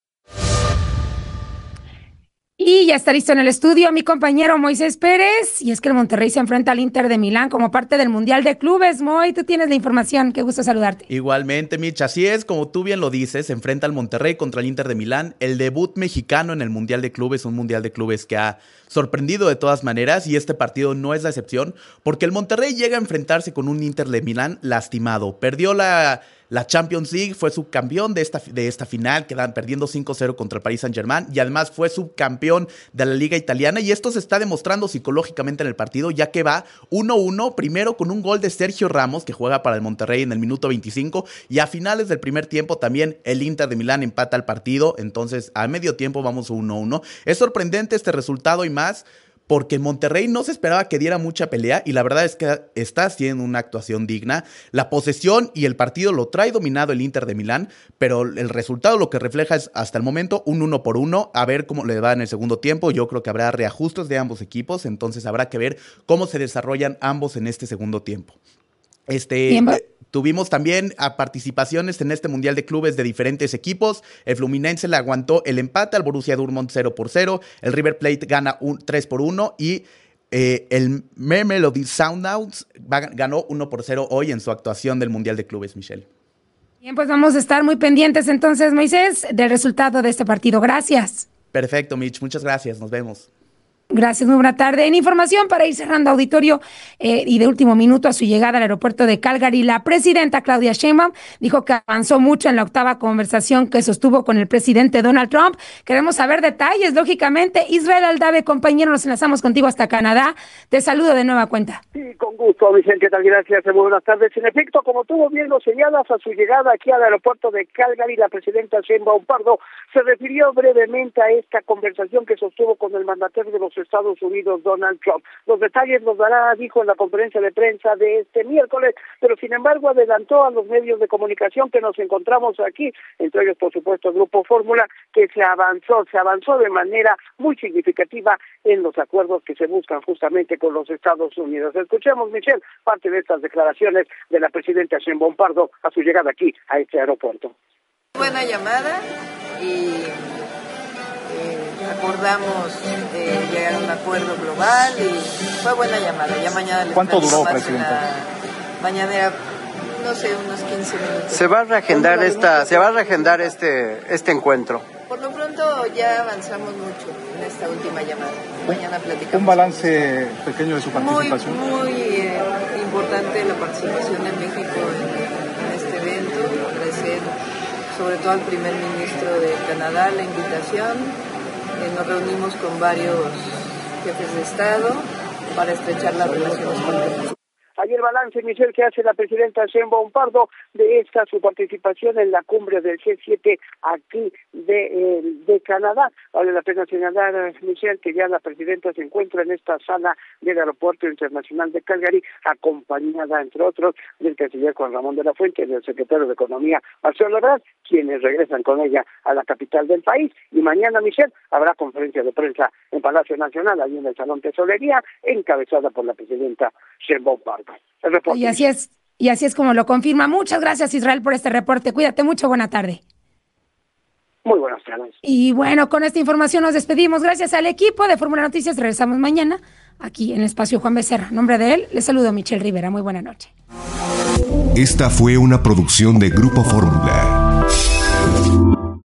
Speaker 5: Y ya está listo en el estudio mi compañero Moisés Pérez. Y es que el Monterrey se enfrenta al Inter de Milán como parte del Mundial de Clubes. Moy, tú tienes la información. Qué gusto saludarte.
Speaker 18: Igualmente, Mitch. Así es, como tú bien lo dices, se enfrenta al Monterrey contra el Inter de Milán. El debut mexicano en el Mundial de Clubes, un Mundial de Clubes que ha sorprendido de todas maneras, y este partido no es la excepción, porque el Monterrey llega a enfrentarse con un Inter de Milán lastimado. Perdió la, la Champions League, fue subcampeón de esta, de esta final, quedan perdiendo cinco cero contra el Paris Saint-Germain, y además fue subcampeón de la Liga Italiana, y esto se está demostrando psicológicamente en el partido, ya que va uno uno, primero con un gol de Sergio Ramos, que juega para el Monterrey en el minuto veinticinco, y a finales del primer tiempo también el Inter de Milán empata el partido, entonces a medio tiempo vamos uno uno. Es sorprendente este resultado y más porque Monterrey no se esperaba que diera mucha pelea y la verdad es que está haciendo una actuación digna. La posesión y el partido lo trae dominado el Inter de Milán, pero el resultado lo que refleja es hasta el momento un uno por uno. A ver cómo le va en el segundo tiempo. Yo creo que habrá reajustes de ambos equipos, entonces habrá que ver cómo se desarrollan ambos en este segundo tiempo. Este,
Speaker 5: Bien,
Speaker 18: eh, tuvimos también a participaciones en este Mundial de Clubes de diferentes equipos. El Fluminense le aguantó el empate al Borussia Dortmund cero por cero. El River Plate gana un tres por uno y eh, el Mamelodi Sundowns ganó uno por cero hoy en su actuación del Mundial de Clubes, Michelle.
Speaker 5: Bien, pues vamos a estar muy pendientes entonces, Moisés, del resultado de este partido. Gracias.
Speaker 18: Perfecto, Mitch. Muchas gracias. Nos vemos.
Speaker 5: Gracias, muy buena tarde. En información para ir cerrando auditorio eh, y de último minuto a su llegada al aeropuerto de Calgary, la presidenta Claudia Sheinbaum dijo que avanzó mucho en la octava conversación que sostuvo con el presidente Donald Trump. Queremos saber detalles, lógicamente. Israel Aldave, compañero, nos enlazamos contigo hasta Canadá. Te saludo de nueva cuenta.
Speaker 22: Sí, con gusto, Vicente, ¿qué tal? Gracias, muy buenas tardes. En efecto, como tú bien lo señalas, a su llegada aquí al aeropuerto de Calgary, la presidenta Sheinbaum Pardo se refirió brevemente a esta conversación que sostuvo con el mandatario de los Estados Unidos, Donald Trump. Los detalles los dará, dijo en la conferencia de prensa de este miércoles, pero sin embargo adelantó a los medios de comunicación que nos encontramos aquí, entre ellos por supuesto el Grupo Fórmula, que se avanzó, se avanzó de manera muy significativa en los acuerdos que se buscan justamente con los Estados Unidos. Escuchemos, Michelle, parte de estas declaraciones de la presidenta Sheinbaum Pardo a su llegada aquí a este aeropuerto.
Speaker 3: Buena llamada y acordamos eh, llegar a un acuerdo global y fue buena llamada. Ya mañana les
Speaker 12: ¿Cuánto duró, presidenta?
Speaker 3: Mañana, no sé, unos quince minutos.
Speaker 12: ¿Se va a reagendar esta, se va a reagendar este, este encuentro?
Speaker 3: Por lo pronto ya avanzamos mucho en esta última llamada. Mañana platicamos.
Speaker 12: Un balance pequeño de su participación.
Speaker 3: Muy, muy eh, importante la participación de México en, en este evento. Agradecer sobre todo al primer ministro de Canadá la invitación. Eh, nos reunimos con varios jefes de Estado para estrechar las relaciones con México.
Speaker 22: Ayer el balance, Michelle, que hace la presidenta Sheinbaum Pardo de esta su participación en la cumbre del G siete aquí de, eh, de Canadá. Vale la pena señalar, Michelle, que ya la presidenta se encuentra en esta sala del Aeropuerto Internacional de Calgary, acompañada, entre otros, del canciller Juan Ramón de la Fuente y del secretario de Economía, Marcelo Ebrard, quienes regresan con ella a la capital del país. Y mañana, Michelle, habrá conferencia de prensa en Palacio Nacional, allí en el Salón Tesorería, encabezada por la presidenta Sheinbaum Pardo.
Speaker 5: Y así es, y así es como lo confirma. Muchas gracias, Israel, por este reporte. Cuídate mucho, buena tarde.
Speaker 22: Muy buenas tardes.
Speaker 5: Y bueno, con esta información nos despedimos. Gracias al equipo de Fórmula Noticias. Regresamos mañana aquí en el espacio Juan Becerra. En nombre de él, les saludo Michelle Rivera. Muy buena noche.
Speaker 19: Esta fue una producción de Grupo Fórmula.